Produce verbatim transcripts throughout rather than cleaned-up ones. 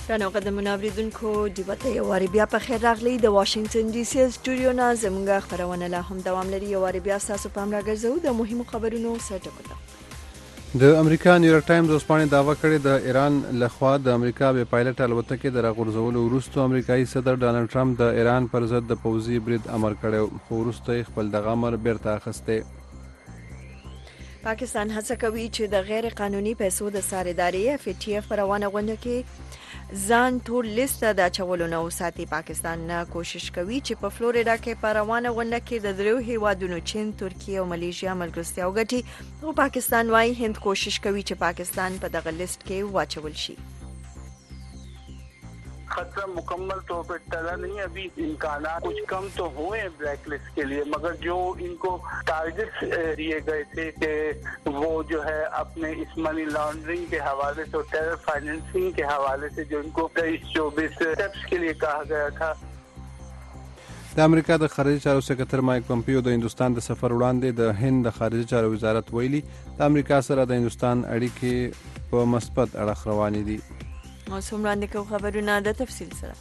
رانو قدمونه اوریدونکو دیوته یو واری بیا په خیر راغلی د واشنگټن ډي سي سټوډیو نه زموږ خبرونه لا هم دوام لري. یو واری بیا تاسو پام راګرځو د مهمو خبرونو سرټکو د امریکا نیویارک ټایمز اوسپانې دعوا کړې د ایران لخوا د امریکا بې پایلټ الوتکې د راغورځولو وروسته امریکایي صدر ډانلډ ټرمپ د ایران پر ضد د پوځي برید امر کړی، خو وروسته یې خپل دغه امر بیرته اخیستی. پاکستان هڅه کوي چې د غیر قانوني پیسو د سارداري اف ای ټي اف پر روانه غونډه کې ځان ټول لیست د اچولو نه وساتي. پاکستان کوشش کوي چې په فلوریډا کې په روانه غونډه کې د دریو هیوادونو چین، ترکیه او ملیشیا ملګرتیا وګټي، او پاکستان وايي هند کوشش کوي چې پاکستان په دغه لیست کې واچول شي. खतरा मुकम्मल तौर पर टला नहीं, अभी इम्कानात कुछ कम तो हुए हैं ब्लैक लिस्ट के लिए, मगर जो इनको टारगेट्स दिए गए थे कि वो जो है अपने इस मनी लॉन्ड्रिंग के हवाले से और टेरर फाइनेंसिंग के हवाले से जो इनको तेईस चौबीस स्टेप्स के लिए कहा गया था. د امریکا د خارجي چارو سکرټر مایک پمپیو د هندوستان د سفر وړاندې د هند د خارجي چارو وزارت ویلي د امریکا سره د هندوستان اړیکې په مثبت اړخ روانې دي. اوس هم وړاندې کوو خبرونه د تفصیل سره.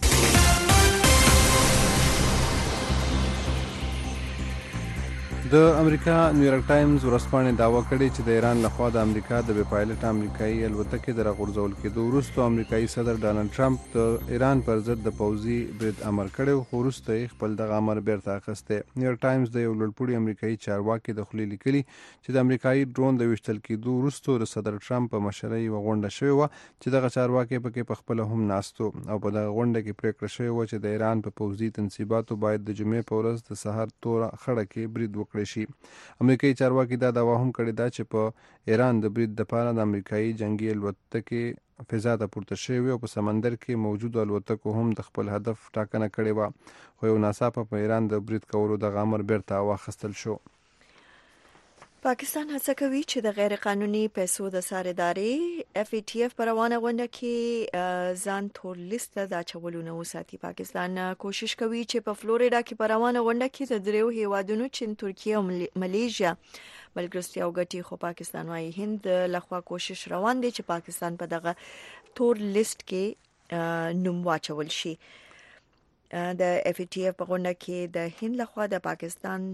د امریکا نیویارک ټایمز ورځپاڼې دعوا کړې چې د ایران لخوا د امریکا د بې پایلټ امریکایي الوتکې د راغورځول کېدو وروسته امریکایي صدر ډانلډ ټرمپ د ایران پر ضد د پوځي برید امر کړی، خو وروسته یې خپل دغه امر بیرته اخیستی. نیویارک ټایمز د یو لوړپوړي امریکایي چارواکي د خولې لیکلي چې د امریکایي ډرون د ویشتل کېدو وروسته د صدر ټرمپ په مشرۍ یوه غونډه شوې وه چې دغه چارواکي پکې پخپله هم ناست و، او په دغه غونډه کې پریکړه شوې وه چې د ایران په پوځي تنصیباتو باید د جمعې په ورځ د سهار توره خړه کې برید وکړي شي. امریکایي چارواکي دا دعوا هم کړې ده چې په ایران د برید دپاره د امریکایي جنگي الوتکې فضا ته پورته شوې او په سمندر کې موجودو الوتکو هم د خپل هدف ټاکنه کړې وه، خو یو ناڅاپه په ایران د برید کولو دغه امر بیرته واخیستل شو. پاکستان هڅه کوي چې د غیر قانوني پیسو د سارداري اف ای ټي اف پر روانه غونډه کې ځان ټول لیست د اچولو نه وساتي. پاکستان کوشش کوي چې په فلوریډا کې پر روانه غونډه کې د دریو هیوادونو چین، ترکیه او ملیشیا ملګرتیا وګټي، خو پاکستان وايي هند لخوا کوشش روان دی چې پاکستان په دغه تور لیست کې نوم واچول شي. د اف ای ټي اف په غونډه کې د هند لخوا د پاکستان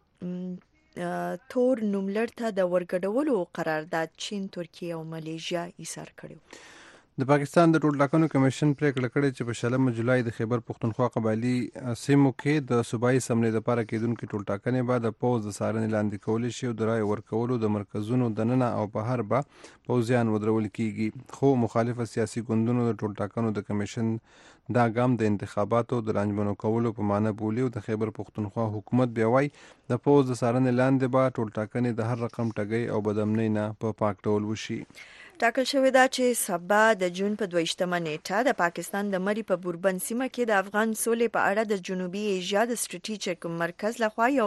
تور نوملړ ته د ورګډولو قرارداد چین، ترکیه او ملیشیا ایثار کړو. د پاکستان د ټولټاکنو کمیشن پریکړه کړې چې په شلمه جولای د خیبر پښتونخوا قبایلي سیمو کې د صوبایي اسمبلۍ لپاره کېدونکې ټولټاکنې به د پوځ د څارنې لاندې کولی شي او د رایې ورکولو د مرکزونو دننه او بهر به پوځیان ودرول کیږي، خو مخالفه سیاسي ګوندونو د ټولټاکنو د کمیشن دا ګام د انتخاباتو د رانجمنو کولو په معنی بولي او د خیبر پښتونخوا حکومت بیا وایي د پوځ د څارنې لاندې به ټولټاکنې د هر رقم ټګۍ او بدامنۍ نه په پاک ډول وشي. ټاکل شوې ده چې سبا د جون په دویشتمه نیټه د پاکستان د مری په بوربن سیمه کې د افغان سولې په اړه د جنوبي ایشیا د سټریټیجیک مرکز لخوا یو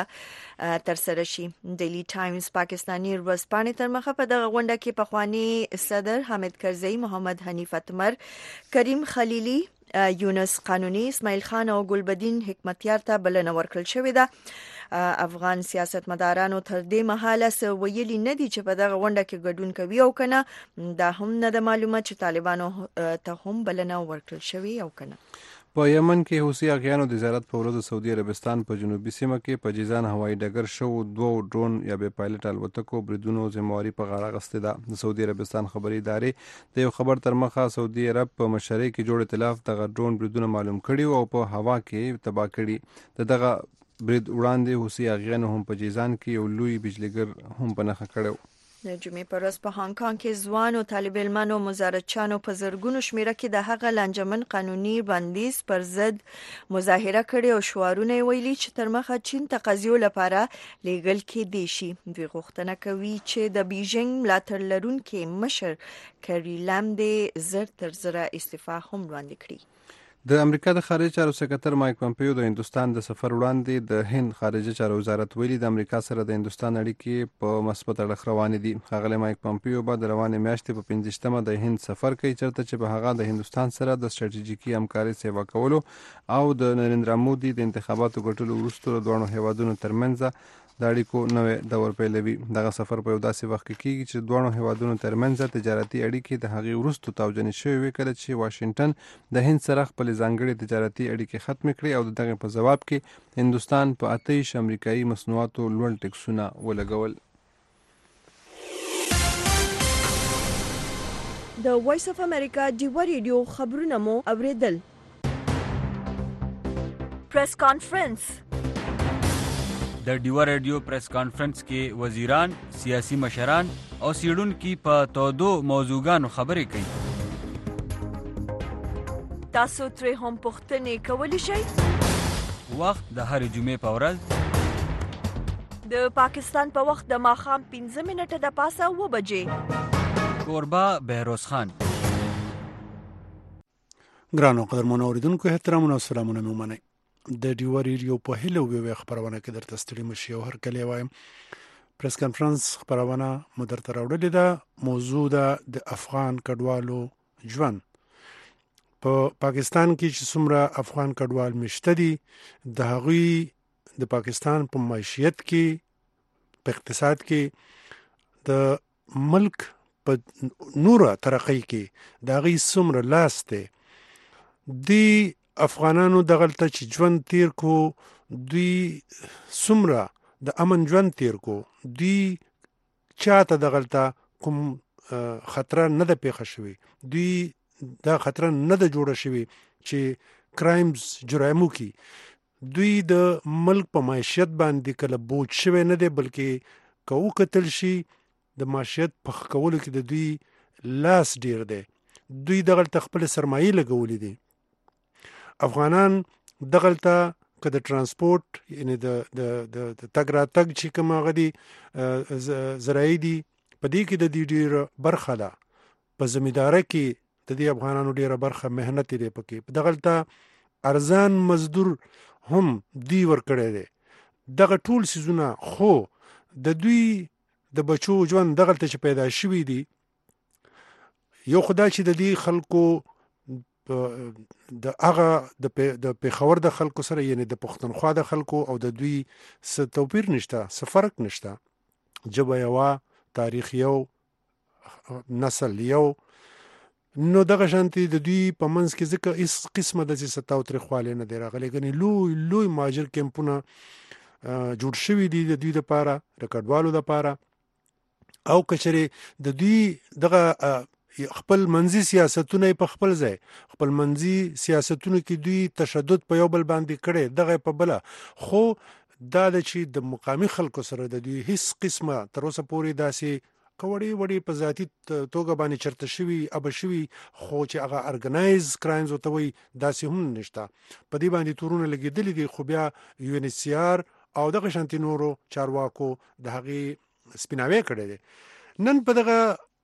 غونډه ترسره شي. ډیلی ټایمز پاکستاني ورځپاڼې تر مخه په دغه غونډه کې پخوانی صدر حامد کرزئی، محمد حنیف اتمر، کریم خلیلی، یونس قانونی، اسماعیل خان او ګلبدین حکمتیار ته بلنه ورکړل شوې ده. افغان سیاستمدارانو تر دې مهاله څه ویلي نه دي چې په دغه غونډه کې ګډون کوي او کنه. دا هم نه ده معلومه چې طالبانو ته هم بلنه ورکړل شوې او کنه. په یمن کې حوثي اغیانو د زیارت په ورځ سعودي عربستان په جنوبي سیمه کې په جیزان هوایي ډګر شو دوه ډرون یا بې پایلټ الوتکو بریدونو ذمہواري په غاړه اخیستې ده. د سعودي عربستان خبري ادارې د یو خبر تر مخه سعودي عرب په مشرۍ کې جوړ ائتلاف دغه ډرون بریدونه معلوم کړي او په هوا کې تباه کړي. د دغه برید وړاندې حوثي اغیانو هم په جیزان کې یو لوی بجلیګر هم په نښه کړی. د جمعې پر ورځ په هانګ کانګ کې ځوانو طالب علمانو مزارچانو په زرګونو شمیره کې د هغه لانجمن قانوني بندیز پر ضد مظاهره کړې او شعارونه ویلي چې تر مخه چین تقاضیو لپاره لیږل کېدی شي. دوی غوښتنه کوي چې د بیژنګ ملاتړ لرونکي مشر کری لام دې زر تر زره استعفا هم وړاندې کړي. د امریکا د خارجي چارو سکرټر مایک پمپیو د هندوستان د سفر وړاندې د هند خارجي چارو وزارت ویلي د امریکا سره د هندوستان اړیکې په مثبت اړخ روانې دي. ښاغلی مایک پمپیو به د روانې میاشتې په پنځویشتمه د هند سفر کوي، چېرته چې به هغه د هندوستان سره د ستراتیژیکي همکارۍ سیوا کولو او د نریندرا مودي د انتخاباتو ګټلو وروسته د دواړو هیوادونو ترمنځ د اړیکو نوې دور پیلوي. دغه سفر په یو داسې وخت کې کیږي چې دوه هیوادونو ترمنځ تجارتي اړیکې د هغې وروسته تاوجنې شوې وي کله چې واشنگټن د هند سره خپل ځانګړي تجارتي اړیکې ختم کړي او د دغه په جواب کې هندوستان په اتهیش امریکایي مصنوعاتو لوړ ټکسونه ولګول. د وایس اف امریکا ډیوا ریډیو خبرونه مو اوریدل. پریس کانفرنس. د ډیوا ریډیو پریس کانفرنس کې وزیران، سیاسي مشران او سیړونکي په تودو موضوعګانو خبرې کوي. تاسو ترې هم پوښتنې کولی شئ. وخت د هرې جمعې په ورځ د پاکستان په وخت د ماښام پنځه منټه د پاسه اوه بجې. کوربه بهروز خان. ګرانو قدرمنو اوریدونکو احترامونه او سلامونه مې ومنئ. د ډیوا ریډیو په هیله ویو خبرونه کې درته ستړي مشي او هر کله وایم پریس کانفرنس خبرونه مو درته راوړلې ده. موضوع ده د افغان کډوالو ژوند په پاکستان کې چې څومره افغان کډوال مشته دي د هغوی د پاکستان په معیشت کې په اقتصاد کې د ملک په نوره ترقی کې د هغوی څومره لاس دی. دی افغانانو دغلته چې ژوند تیر کو دوی څومره د امن ژوند تیر کو دوی چاته دغلته کوم خطر نه ده پیښه شوی. دوی دا خطر نه ده جوړه شوی چې کرایمز جرایمو کی. دوی د ملک په معیشت باندې کله بوج شوی نه دی بلکې که وکتل شي د معیشت په ښه کولو کې د دوی لاس ډیر دی. دوی دغلته خپل سرمایې لګولې دي. افغانان دغلته که د ترانسپورت یعنی د د د تګ راتګ چې کوم هغه دي زراعي دي په دې کې د دې ډیره برخه ده. په زمینداره کې د دې افغانانو ډیره برخه مهنت دی پکې. دغلته ارزان مزدور هم دی ورکړی دی. دغه ټول سیزونه خو د دوی د بچو ژوند دغلته چې پیدا شوي دي یو خدای چې د دې خلکو د هغه د پیښور د خلکو سره یعنی د پښتونخوا د خلکو او د دوی څه توپیر نشته، څه فرق نشته. ژبه یوه، تاریخ یو، نسل یو. نو دغه شانتي د دوی په منځ کې ځکه هیڅ قسمه داسې څه تاوتریخوالی نه دی راغلی. ګنې لوی لوی مهاجر کیمپونه جوړ شوي دي د دوی دپاره، د کډوالو دپاره. او که چېرې د دوی دغه خپل منځي سیاستونه په خپل ځای خپل منځي سیاستونو کې دوی تشدد په یو بل باندې کړي دغه په بله. خو دا د چې د مقامي خلکو سره د دوی هیڅ قسمه تر اوسه پورې داسې وړې وړې په ذاتي توګه باندې چرته شوي ابه شوي خو چې هغه ارګنایز کرایمز ورته وایي داسې هم نشته. په دې باندې تورونه لګېدلي دي خو بیا یو ان ایچ سی آر او دغه شانتي نورو چارواکو د هغې سپیناوی کړی دی. نن په دغه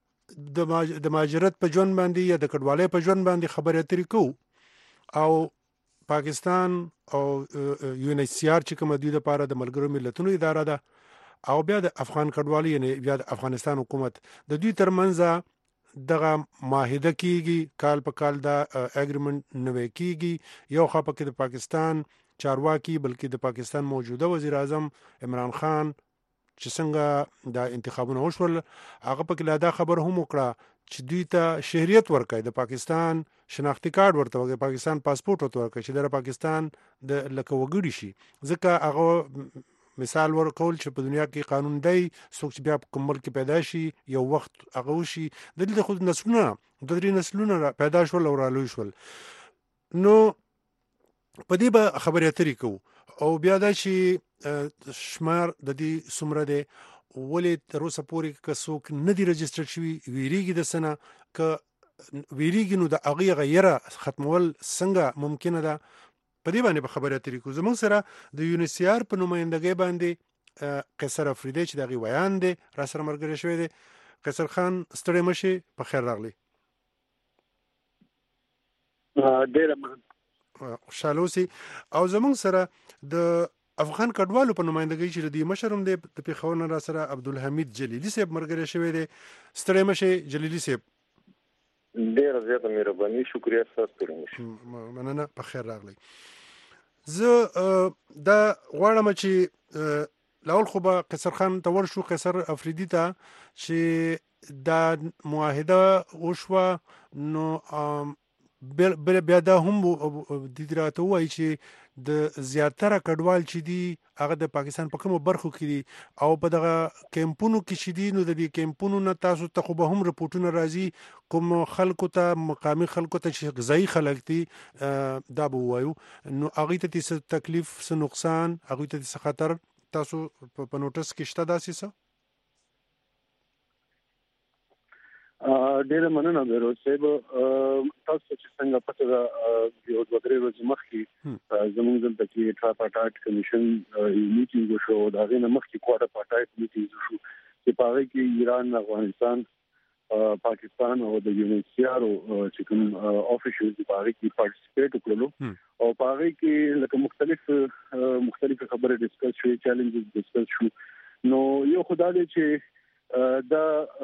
د مهاجرت په ژوند باندې یا د کډوالۍ په ژوند باندې خبرې اترې کوو او پاکستان او یو ان ایچ سی آر چې کومه دوی دپاره د ملګرو ملتونو اداره ده او بیا د افغان کډوالۍ یعنی بیا د افغانستان حکومت د دوی ترمنځ دغه معاهده کیږي، کال په کال دا اګریمنټ نوی کیږي. یو خوا پکې د پاکستان چارواکي بلکې د پاکستان موجوده وزیر اعظم عمران خان چې څنګه د انتخابونه وشول هغه پکې لا دا خبر هم وکړه چې دوی ته شهریت ورکړي، د پاکستان شناختی کارت ورته ورکړي، پاکستان پاسپورت ورته ورکړي چې د پاکستان د لکه وګړي شي. ځکه هغه مثال ورکول چې په دنیا کې قانون دی څوک چې بیا په کوم ملک کې پیدا شي یو وخت هغه وشي. دلته خو نسلونه د درې نسلونه پیدا شول او رالوی شول. نو په دې به خبرې اترې کوو. او بیا دا چې شمار د دې څومره دی ولې تر اوسه پورې که څوک نه دي رجسټر شوي ویریږي د څه نه، که ویریږي نو د هغې غیره ختمول څنګه ممکنه ده. په دې باندې به خبرې اترې کوو. زموږ سره د یو ان ایچ سی آر په نمایندګۍ باندې قیصر افریدی چې د هغې ویان دی را سره ملګری شوی دی. قیصر خان ستړی مه شې، په خیر راغلی. ډېره مننه. خوشحاله اوسئ. او زموږ سره د افغان کډوالو په نمایندګۍ چې د دې مشر هم دی د پېښور نه را سره عبدالحمید جلیلي صاحب ملګری شوی دی. ستړی مه شئ جلیلي صاحب. ډېره زیاته مهرباني، شکریه ستاسو. ستړی مه شئ. مننه، په خیر راغلی. زه دا غواړم چې لاول خو به قیصر خان ته ورشو، قیصر افریدي ته چې دا معاهده وشوه نو بل بیا دا هم د دې راته وایي چې د زیاتره کډوال چې دي هغه د پاکستان په کومو برخو کې دي او په دغه کیمپونو کې چې دي، نو د دې کیمپونو نه تاسو ته خو به هم رپورټونه راځي کوم خلکو ته، مقامي خلکو ته چې غذایی خلک دي دا به وایو، نو هغوی ته څه تکلیف، څه نقصان، هغوی ته څه خطر تاسو په نوټس کې شته داسې څه؟ ډیره مننه بیروز صاحب. تاسو چې څنګه پته ده یو دوه درې ورځې مخکې زموږ دلته کې ټراپاټاټ کمیشن یو میټینګ وشو، د هغې نه مخکې کوارټاپاټاټ میټینګ وشو چې په هغې کې ایران، افغانستان، پاکستان او د یو ان سی آر چې کوم افیشلز په هغې کې پارټیسپیټ وکړلو او په هغې کې لکه مختلف مختلف خبرې ډسکس شوې، چیلنجز ډسکس شو. نو یو خو دا دی چې دا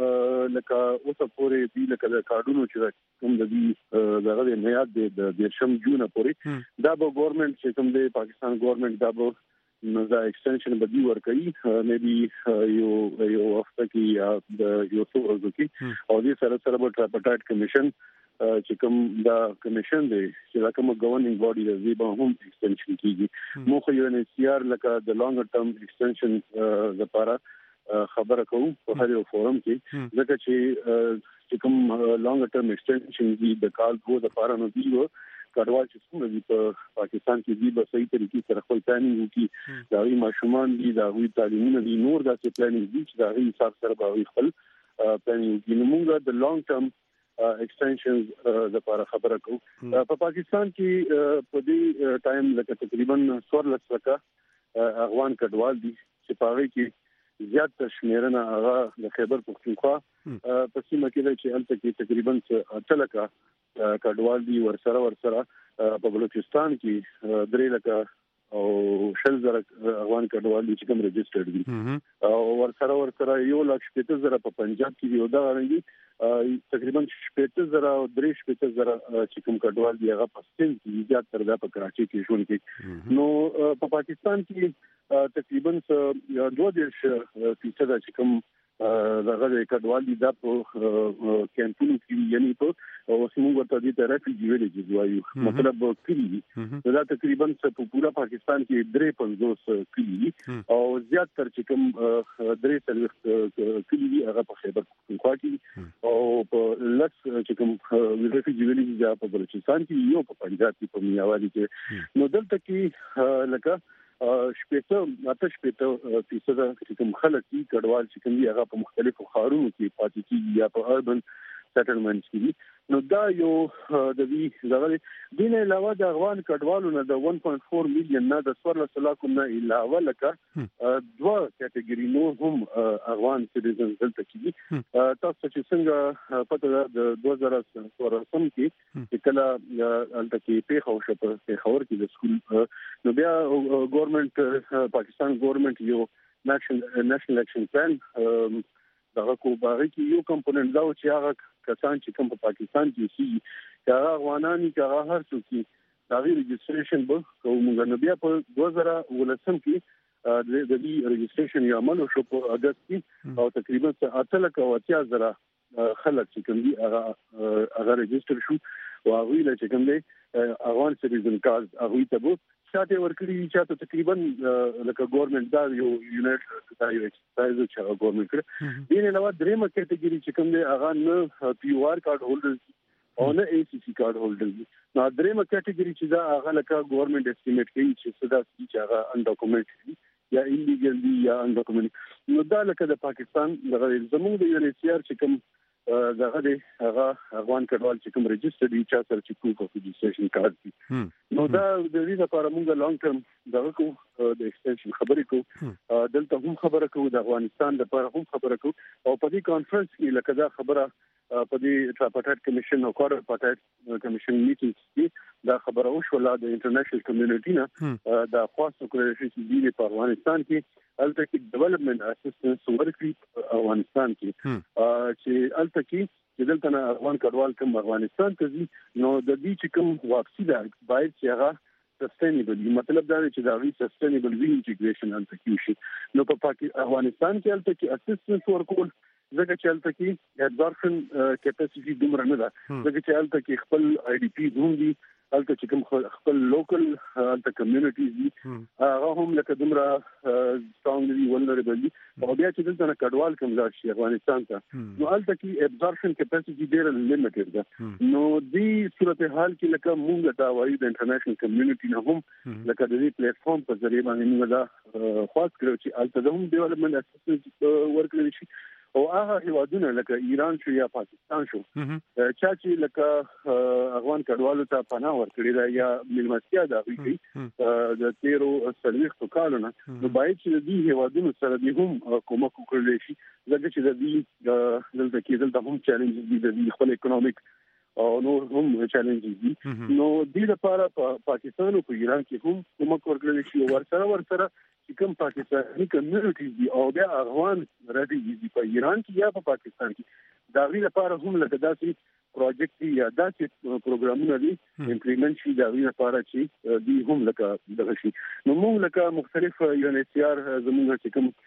لکه اوسه پورې دی لکه د کارډونو چې کوم د دې دغه د میعاد د دیرشم جون پورې دا به ګورنمنت چې کوم د پاکستان ګورنمنت دا به نو دا ایکستنشن به دی ورکړي مې بي یو یو وخت کې یا د یو څو ورځې کې او دې سره سره به ټراپاټاټ کمیشن چې کوم دا کمیشن دی چې دا کوم ګورنینګ باډي دی به هم ایکستنشن کیږي. مو خو یو ان سی آر لکه د لانګ ټرم ایکستنشن لپاره خبره کوو په هر یو فورم کې، ځکه چې چې کوم لانګ ټرم ایکستنشن دی د کال دوه د لپاره نو دی کډوال چې څنګه دي په پاکستان کې دی به صحیح طریقې سره خپل پلانینګ وکړي، دا غي ماشومان دي، دا غي تعلیمونه دي، نور داسې پلانینګ دي چې دا غي حساب سره به خپل پلانینګ وکړي. نو موږ د لانګ ټرم ایکستنشنز لپاره خبره کوو. په پاکستان کې په دې ټایم لکه تقریبا څوارلس لکه افغان کډوال دي چې په هغه کې زیات شمیرنه هغه د خیبر پختونخوا په سیمه کې چې هلته کې تقریبا اته لکه کډوال دي، ورسره ورسره په بلوچستان کې درې لکه او شل زره افغان کډوال دي چې کوم ريجسترډ دي او ورسره ورسره یو لک شپږ زره په پنجاب کې دی او دا غواړي تقریبا شپږ زره او درې شپږ زره چې کوم کډوال دي هغه په سند کې زیات تر دا په کراچي کې ژوند کوي. نو په پاکستان کې تقریبا دوه دیرش فیصد چې کوم دغه د کډوال دي دا په کیمپونو کې یعنی په اوس موږ ورته دي ته ریفیوجی ویلېجز وایو، مطلب کلی دي دا تقریبا په پورا پاکستان کې درې پنځوس کلی دي او زیات تر چې کوم درې څلوېښت کلی دي هغه په خیبر پختونخوا کې او په لس چې کوم ریفیوجی ویلېجز په بلوچستان کې یو په پنجاب کې په میاوالی کې. نو دلته کې لکه شپېته اته شپېته فیصد چې کوم خلک دي کډوال چې کوم دي هغه په مختلفو ښارونو کې پاتې کیږي یا په اربن سیټلمنټس کې دي. نو دا یو د دې دغه دین علاوه د افغان کډوالو نه د one point four میلیون نه د څوارلس لکو نه علاوه لکه دوه کټګوري نو هم افغان سټیزن دلته کې دي. تاسو چې څنګه پته ده د دوه زره څوارلسم کې کله الته کې پیښه وشوه په خبر کې د سکول، نو بیا ګورنمنت پاکستان ګورنمنت یو نېشنل اکشن پلان دغه کو باغی کې یو کمپوننت دا چې هغه کسان چې کوم په پاکستان کې سي هغه افغانان هغه هر څوک چې دا ریجستریشن به کومه نو بیا په دوه زره ولسم کې د دې ریجستریشن یو عمل شو په اگست کې او تقریبا اته لک او اتیا زره خلک چې کوم دي هغه هغه ریجستر شو او هغه له چې کوم دي افغان سټیزن کارت هغه ته وو شاته ورکړي چې تقریبا لکه ګورنمنت دا یو یونټ دا یو ایکسرسایز چې هغه ګورنمنت کړ. دین علاوه درېمه کټګوري چې کوم دی هغه نه پی او آر کارت هولډرز او نه ای سی سی کارت هولډرز. نو درېمه کټګوري چې دا هغه لکه ګورنمنت اسټیمیټ کوي چې صدا چې هغه ان ډاکومنټ دي یا انلیګل دي یا ان ډاکومنټ. نو دا لکه د پاکستان دغه زموږ د یو ان سی آر چې کوم دغه دی هغه افغان کډوال چې کوم ريجستر دي چې سره چې پروف اف ريجستریشن کارت دي. نو دا د دې لپاره موږ لانګ ټرم دغه کو د ایکستنشن خبرې کو دلته هم خبره کو د افغانستان لپاره هم خبره کو او په دې کانفرنس کې لکه دا خبره په دې ټراپاټاټ کمیشن او کوارټاټاټ کمیشن میټینګ کې دا خبره وشوله د انټرنیشنل کمیونټي نه دا خاص کړی چې په افغانستان کې الته کې ډیولپمنٹ اسسټنس ورکړي افغانستان کې چې الته کې چې دلته نه افغان کډوال کوم افغانستان ته ځي نو د دې چې کوم واپسی ده باید چې هغه سستینبل مطلب دا دی چې دا وی سستینبل وی انټیګریشن هلته کیږي. نو په پاکستان افغانستان کې هلته کې اسسټنس ورکول ځکه چې هلته کې ابزورپشن کیپاسټي دومره نه ده، ځکه چې هلته کې خپل آی ډي پی هم دي، هلته چې کوم خپل لوکل هلته کمیونټیز دي هغه هم لکه دومره سترونګ دي ولنربل دي، او بیا چې دلته نه کډوال کوم ځای شي افغانستان ته نو هلته کې ابزورپشن کیپاسټي ډېر لیمیټډ ده. نو دې صورتحال کې لکه موږ دا وایو د انټرنیشنل کمیونټي نه هم لکه د دې پلیټ فارم په ذریعہ باندې موږ دا خاص کړو چې هلته هم ډیولپمنٹ اسسټنس ورکړل شي، او هغه هیوادونه لکه ایران شو یا پاکستان شو چا چې لکه افغان کډوالو ته پناه ورکړي دا یا ملمستیا دا وی د تیرو سرویس کالو نه نو باید چې د هیوادونو سره به هم کومک وکړي شي، ځکه چې د دې دلته کې دلته هم چیلنجز دي د خپل اکونومیک او نو هم چیلنجز دي. نو دې لپاره په پاکستان او په ایران کې هم کومک ورکړي شي، ورسره ورسره چې کوم پاکستاني کمیونټیز دي او بیا افغان راډي دي په ایران کې یا په پاکستان کې دا غي لپاره هم لکه داسې پروجیکټ یا داسې پروګرامونه دي امپلیمنټ شي دا غي لپاره چې دی هم لکه دغه شي. نو موږ لکه مختلف یو ان ایچ سی آر زموږ چې کوم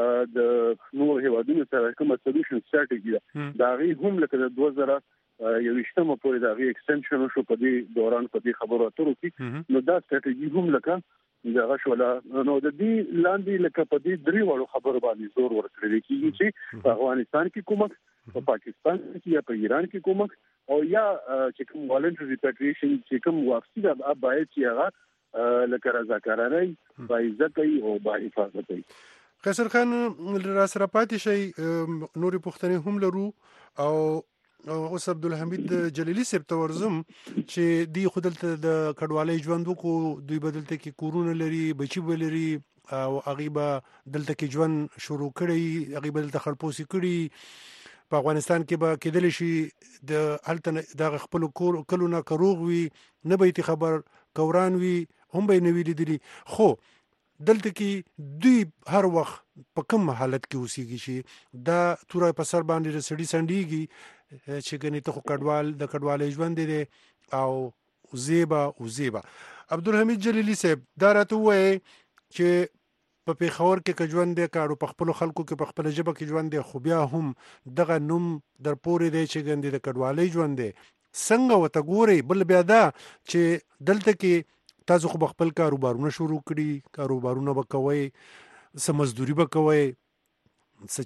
د نور هیوادونو سره کوم سولوشن سټریټي دا غي هم لکه د دوه زره یوشتمه پورې دا غي ایکستنشن شو په دې دوران په دې خبرو اترو کې نو دا سټریټي هم لکه دغه شولا نو د دې لاندې لکه په دې درې وړو خبرو باندې زور ورکړل کېږي چې په افغانستان کې کومک، په پاکستان کې یا په ایران کې کومک، او یا چې کوم والنټری ریپاټریشن چې کوم واپسی دا باید چې هغه لکه رضاکارانه باعزت او باحفاظت وي. قیصر خان را سره پاتې شي نورې پوښتنې هم لرو، او اوس عبدالحمید جلیلی صاحب ته ورځم چې دی خو دلته د کډوالۍ ژوند وکړو، دوی به دلته کې کورونه لري، بچي به لري، او هغوی به دلته کې ژوند شروع کړی، هغوی به دلته خړپوسي کړي، په افغانستان کې به کېدلی شي د هلته دغه خپلو کلو نه که روغ وي نه به یې خبر کوران وي هم به یې نه وي لیدلي، خو دلته کې دوی هر وخت په کوم حالت کې اوسېږي چې دا توره په سر باندې د سړي سنډېږي چې ګنې ته خو کډوال د کډوالۍ ژوند دی او زیبا او زیبا. عبدالحمید جلیلی صاحب دا راته ووایي چې په پېښور کې که ژوند دی کاړو په خپلو خلکو کې په خپله ژبه کې ژوند دی، خو بیا هم دغه نوم در پورې دی چې ګندې د کډوالۍ ژوند دی، څنګه ورته ګورئ؟ بل بیا دا چې دلته کې تاسو خو به خپل کاروبارونه شروع کړي، کاروبارونه به کوئ، څه مزدوري به کوئ، څه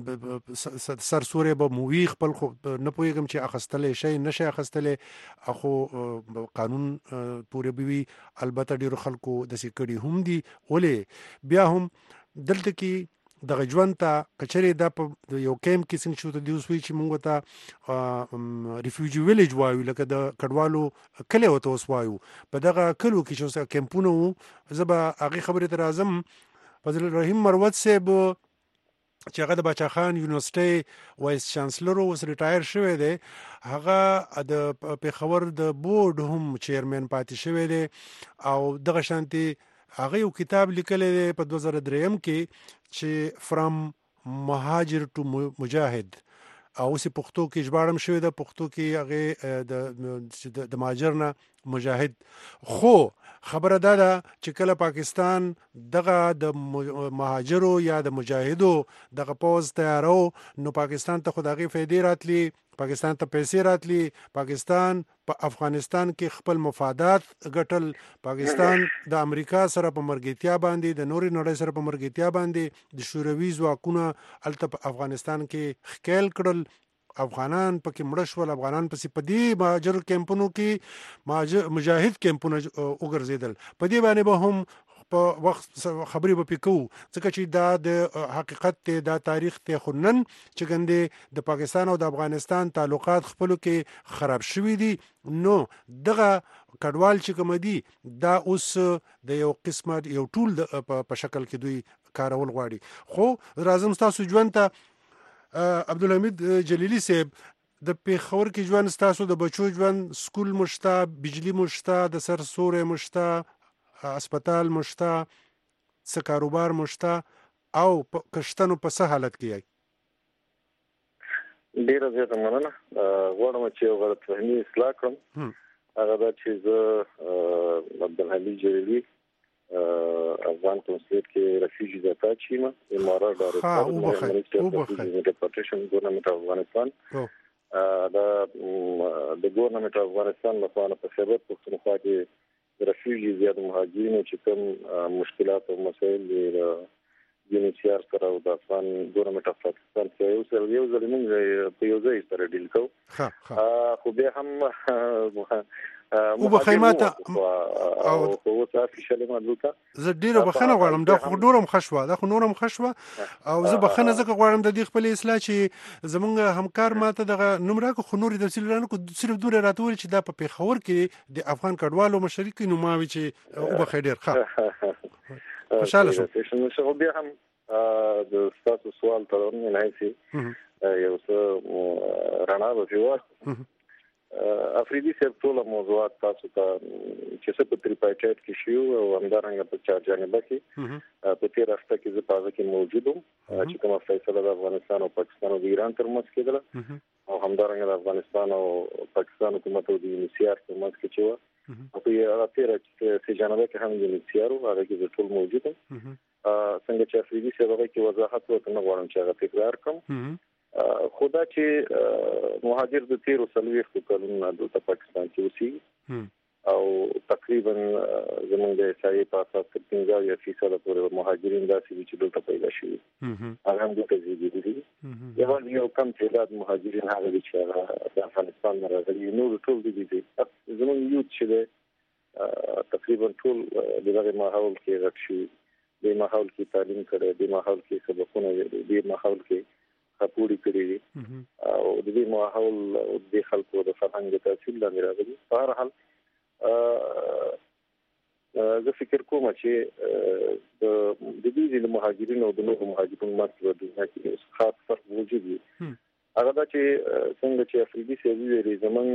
چت سرسوری به مو وي، خپل خو نه پوهېږم چې اخیستلی شئ نه شئ اخیستلی، خو قانون پورې به وي، البته ډېرو خلکو داسې کړي هم دي، ولې بیا هم دلته کې دغه ژوند ته که چېرې دا په یو کیمپ کې څنګه چې ورته دي اوس وایي چې موږ ته ریفیوجي ویلیج وایو، لکه د کډوالو کلی ورته اوس وایو، په دغه کلو کې چې اوس کیمپونه وو، زه به هغې خبرې ته راځم. فضل الرحیم مروت صاحب چې هغه د باچا خان یونیورسټۍ وایس چانسلر اوس ریټایر شوی دی، هغه د پېښور د بورډ هم چیرمن پاتې شوی دی، او دغه شانتې هغه یو کتاب لیکلی دی په دوه زره درېیم کې چې فرام مهاجر ټو مجاهد، او اوس یې پښتو کې ژباړم شوی ده، پښتو کې هغې د مهاجر نه مجاهد. خو خبره دا ده چې کله پاکستان دغه د مهاجرو یا د مجاهدو دغه پوز تیارو، نو پاکستان ته خو د هغې فایدې راتلي، پاکستان ته پیسې راتلي، پاکستان په افغانستان کې خپل مفادات ګټل، پاکستان د امریکا سره په مرګتیا باندې، د نورې نړۍ سره په مرګتیا باندې د شوروي ځواکونه هلته په افغانستان کې ښکیل کړل، افغانان پکې مړه شول، افغانان پسې په دې مهاجر کیمپونو کې مجاهد کیمپونه وګرځېدل، په دې باندې به هم په وخت خبرې به پې کوو، ځکه چې دا د حقیقت دی، دا تاریخ دی. خو نن چې ګندې د پاکستان او د افغانستان تعلقات خپلو کې خراب شوي دي، نو دغه کډوال چې کوم دي دا اوس د یو قسمه یو ټول په شکل کې دوی کارول غواړي. خو راځم ستاسو ژوند ته. عبدالحمید جلیلی صاحب، د پېښور کې ژوند ستاسو د بچو ژوند، سکول مشته، بجلی مشته، د سر سوری مشته، اسپتال مشته، څه کاروبار مشته، او کشتنو په څه حالت کې یې؟ ډېره زیاته مننه. غواړم چې یو غلط فهمي اصلاح کړم. هغه دا چې زه عبدالحمید جلیلی افغان کنسولیت کې رفیجی ځای چیم امارات ډایرکټر او بخښه ډیپورټیشن ګورنمنت افغانستان دا د ګورنمنت افغانستان لپاره په خبرت پښتونخوا کې رفیجی زیات مهاجرینو چې کوم مشکلات او مسایل دي یونیسیار سره او د افغان ګورنمنت اف پاکستان کې یو سره یو ځل موږ په یو ځای سره ډیل کوو. خو بیا هم او بخیماته او او تاسو شلې مدلوته زه ډیره بخنه غواړم دا خو نورم خشوه دا خو نورم خشوه او زه بخنه زکه غواړم د دې خپل اصلاح چې زمونږ همکار ماته دغه نمره کو نور د تفصیل رانه کو صرف دوره راتول چې دا په پیښور کې د افغان کډوالو مشرکی نوماوي چې او بخیر ډیر ښه خوشاله شو. شو بیا هم د تاسو سوال ته نه نسی یو څه رانا وځي افریدي سره ټول موضوعات تاسو ته چې څه په تریپایټ کې شیو او همدارنګه په چار جانبه کې په تیر هفته کې زه پازه کې موجود وم چې کومه فیصله د افغانستان او پاکستان او ایران ترمنځ کېدله او همدارنګه د افغانستان او پاکستان حکومت او د یونیسیار ترمنځ کې چې و په هغه تیر چې جانبه کې هم یونیسیار او هغه کې ټول موجود وم څنګه چې افریدي سره کې وضاحت وکړم غواړم چې هغه تکرار کړم. خدا چې مهاجر د تیرو سلويختو کلونو د پاکستان کې اوسي او تقریبا زموږ د احصایې په اساس پنځه فیصد پورې مهاجرین داسې چې دلته پیدا شوي هغه هم دلته زیږیدلي دي. یوازې یو کم تعداد مهاجرین هغه دي چې د افغانستان نه راغلي نور ټول دي دي زموږ یوت چې دی تقریبا ټول د دغه ماحول کې غټ شي د ماحول کې تعلیم کړي د ماحول کې سبقونه د ماحول کې خپوري کړی او د دې ماحول د خلکو د فرهنګ تاثیر لاندې راغلي. په هر حال زه فکر کوم چې د دې د مهاجرینو او د نورو مهاجرینو ماسته د دنیا کې خاص فرق موجود دی. هغه دا چې څنګه چې افریدي سیوی لري زمون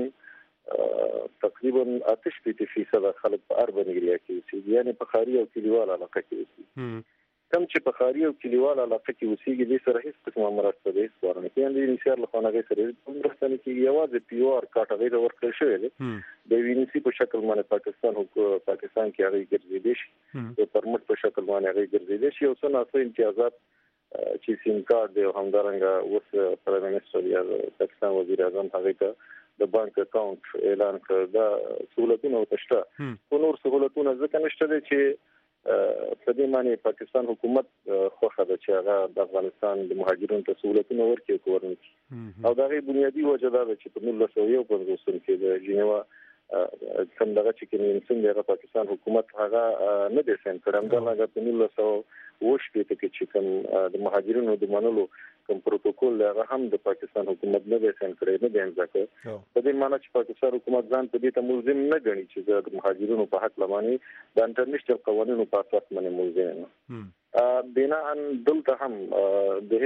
تقریبا آتش فیصد خلک په اربن ایریا کې اوسي یعنی په خاري او کلیوال علاقه کې اوسي. کم چې په خاري او کلیوال علاقه کې اوسېږي د سره هیڅ قسمه مرسته ده ورنه کې د انشاء الله خانګي سره مرسته نه کیږي یوازې پیور کاټغې د ورکړل شوی دی د وینسی په شکل باندې پاکستان او پاکستان کې هغه ګرځېدي شي د پرمټ په شکل باندې هغه ګرځېدي شي او څه ناسو امتیازات چې سیم کارت دی همدارنګه اوس پرایم منسټر یا پاکستان وزیر اعظم هغه ته د بانک اکاونټ اعلان کړ دا سہولتونه وتشته خو نور سہولتونه ځکه نشته چې په دې معنی پاکستان حکومت خوښه ده چې هغه د افغانستان د مهاجرینو ته سہولتونه ورکړي کورنۍ او دا غي بنیادی وجه ده چې په نولس سوه یو پنځوس کې د جنیوا کوم دغه چې کوم څنګه پاکستان حکومت هغه نه دي سین کړم دا هغه په نولس سوه اووه شپږ کې چې کوم د مهاجرینو د منلو کوم پروتوکول هغه هم د پاکستان حکومت نه دي سین کړی نه دی ځکه په دې معنی چې پاکستان حکومت ځان په دې ته ملزم نه ګڼي چې د مهاجرینو په حق لماني د انټرنیشنل قوانینو په اساس باندې ملزم نه بنا ان دلته هم د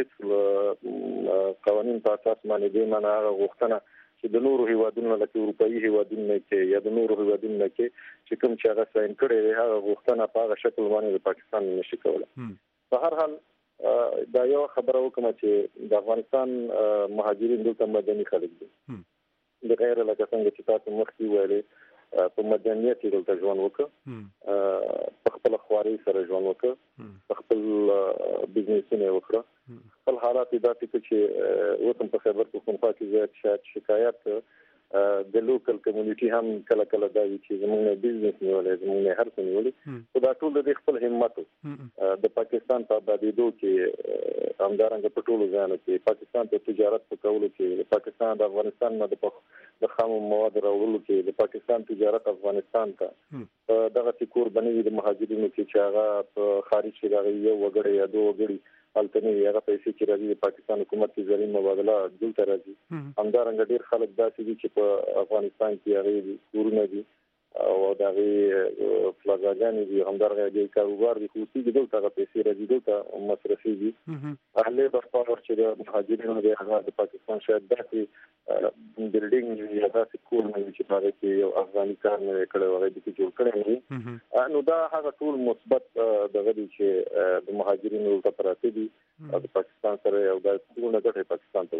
هیڅ قوانین په اساس باندې د معنا غوښتنه چې د نورو هیوادونو لکه اروپאי هیوادونو کې یا د نورو هیوادونو کې چې کوم چې هغه ساين کړي دی هغه غوښتنه په هغه شکل باندې د پاکستان نشي کولای. په هر حال دا یو خبره وکم چې د افغانستان مهاجرین دلته مدني خلک دي د غیر لکه څنګه چې تاسو مخکې ویلي په مدنیت کې دلته ژوند وکړه په خپل خواري سره ژوند وکړه په خپل بزنسونه وکړه خپل حالات داسې چې وطن په خبر پښتونخوا کې زیات شکایت د لوکل کمیونټي هم کله کله دا وی چې زموږ بزنس نیولې زموږ هر څه نیولې خو دا ټول د خپل همت د پاکستان په آبادیدو کې همدارنګه په ټولو ځانو کې پاکستان ته تجارت په کولو کې پاکستان د افغانستان نه د خامو مواد راوړلو کې د پاکستان تجارت افغانستان ته دغه سکور بنوي د مهاجرینو کې چې هغه په خارج کې راغلي یو وګړي یا دوه وګړي البته هغه پیسې چې راځي د پاکستان حکومت کې زرین مبادله دلته راځي همدارنګه ډیر خلک داسې دي چې په افغانستان کې هغه کورونه دي او دا غي فلزاګان دي همدارنګه د کاروبار دي خو چې دلته پیسې راځي دلته مصرفي دي اهله په خاطر چې د مهاجرینو د هغه د پاکستان شاید داسې بلډینګ یا داسې کور نه چې هغه کې یو افغاني کار نه کړي وغه دي چې جوړ کړي نو دا هغه ټول مثبت دغه دي چې د مهاجرینو لپاره دي د پاکستان سره یو د ټول نه ګټه پاکستان ته ورغی.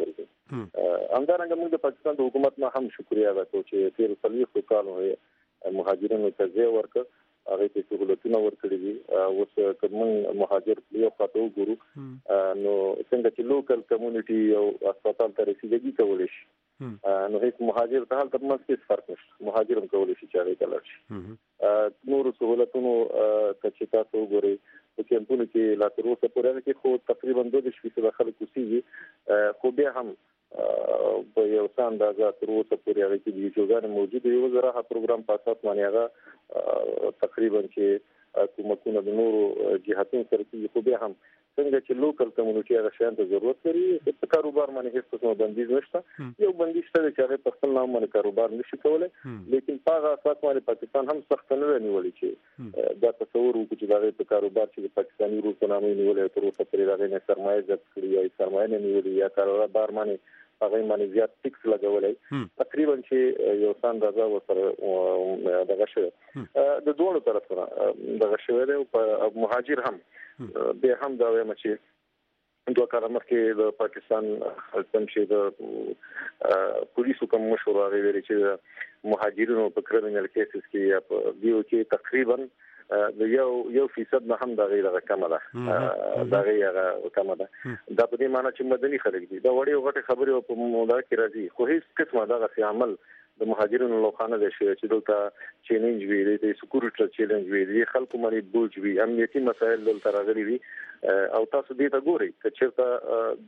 همدارنګه موږ د پاکستان د حکومت نه هم شکریا ادا کوو چې تیر څلوېښت کالو مهاجرینو ته ځای ورکړ، هغه ته سہولتونه ورکړي دي. اوس کوم مهاجر یو خاطر وګورو نو څنګه چې لوکل کمیونټي او هسپتال ته رسیدګي کولی شي، نو هیڅ مهاجر ته هلته ترمنځ هیڅ فرق نشته، مهاجر هم کولی شي چې هغې ته لاړ شي. نورو سہولتونو که چې تاسو وګورئ په کیمپونو کې لا تر اوسه پورې هغه کې خو تقریبا دوه دېرش فیصده خلک اوسېږي، خو بیا هم په یو څه اندازه تر اوسه پورې هغه کې ویډیوګانې موجود دي. یو زراحه پروګرام په اساس باندې هغه تقریبا چې کومکونه د نورو جهاتونو سره کېږي، خو بیا هم څنګه چې لوکل کمیونټي هغه شیان ته ضرورت لري، په کاروبار باندې هیڅ قسم بندیز نشته. یو بندیز شته چې هغه په خپل نام باندې کاروبار نشي کولی، لیکن په هغه اساس باندې پاکستان هم سخت نه دی نیولی چې دا تصور وکړو چې د هغې په کاروبار چې د پاکستاني روس په نامه یې نیولی تر اوسه پورې د هغې نه سرمایه ضبط کړي یا سرمایه نه نیولې یا کاروبار باندې هغه باندې زیات ټیکس لګولی، تقریبا چې یو څه اندازه ورسره دغه شوی د دواړو طرفونه دغه شوی دی. او مهاجر هم بیا هم دا وایم چې دوه کاله مخکې د پاکستان کوم چې د پولیسو کوم مشور هغه ویلي چې مهاجرینو په کرمینل کیسز کې یا په دیو کې تقریبا د یو یو فیصد نه هم د غیر کمه ده، د غیر کمه ده. دا په دې معنی چې مدني خلک دي دا وړي غټه خبرې په مودا کې راځي، خو هیڅ قسمه دغه عمل د مهاجرینو لوخانه د شي چې دلته چیلنج وی د سکیورټي چیلنج وی د خلکو باندې بوج وی امنیتي مسایل دلته راغلي وي. او تاسو دې ته ګورئ چې چېرته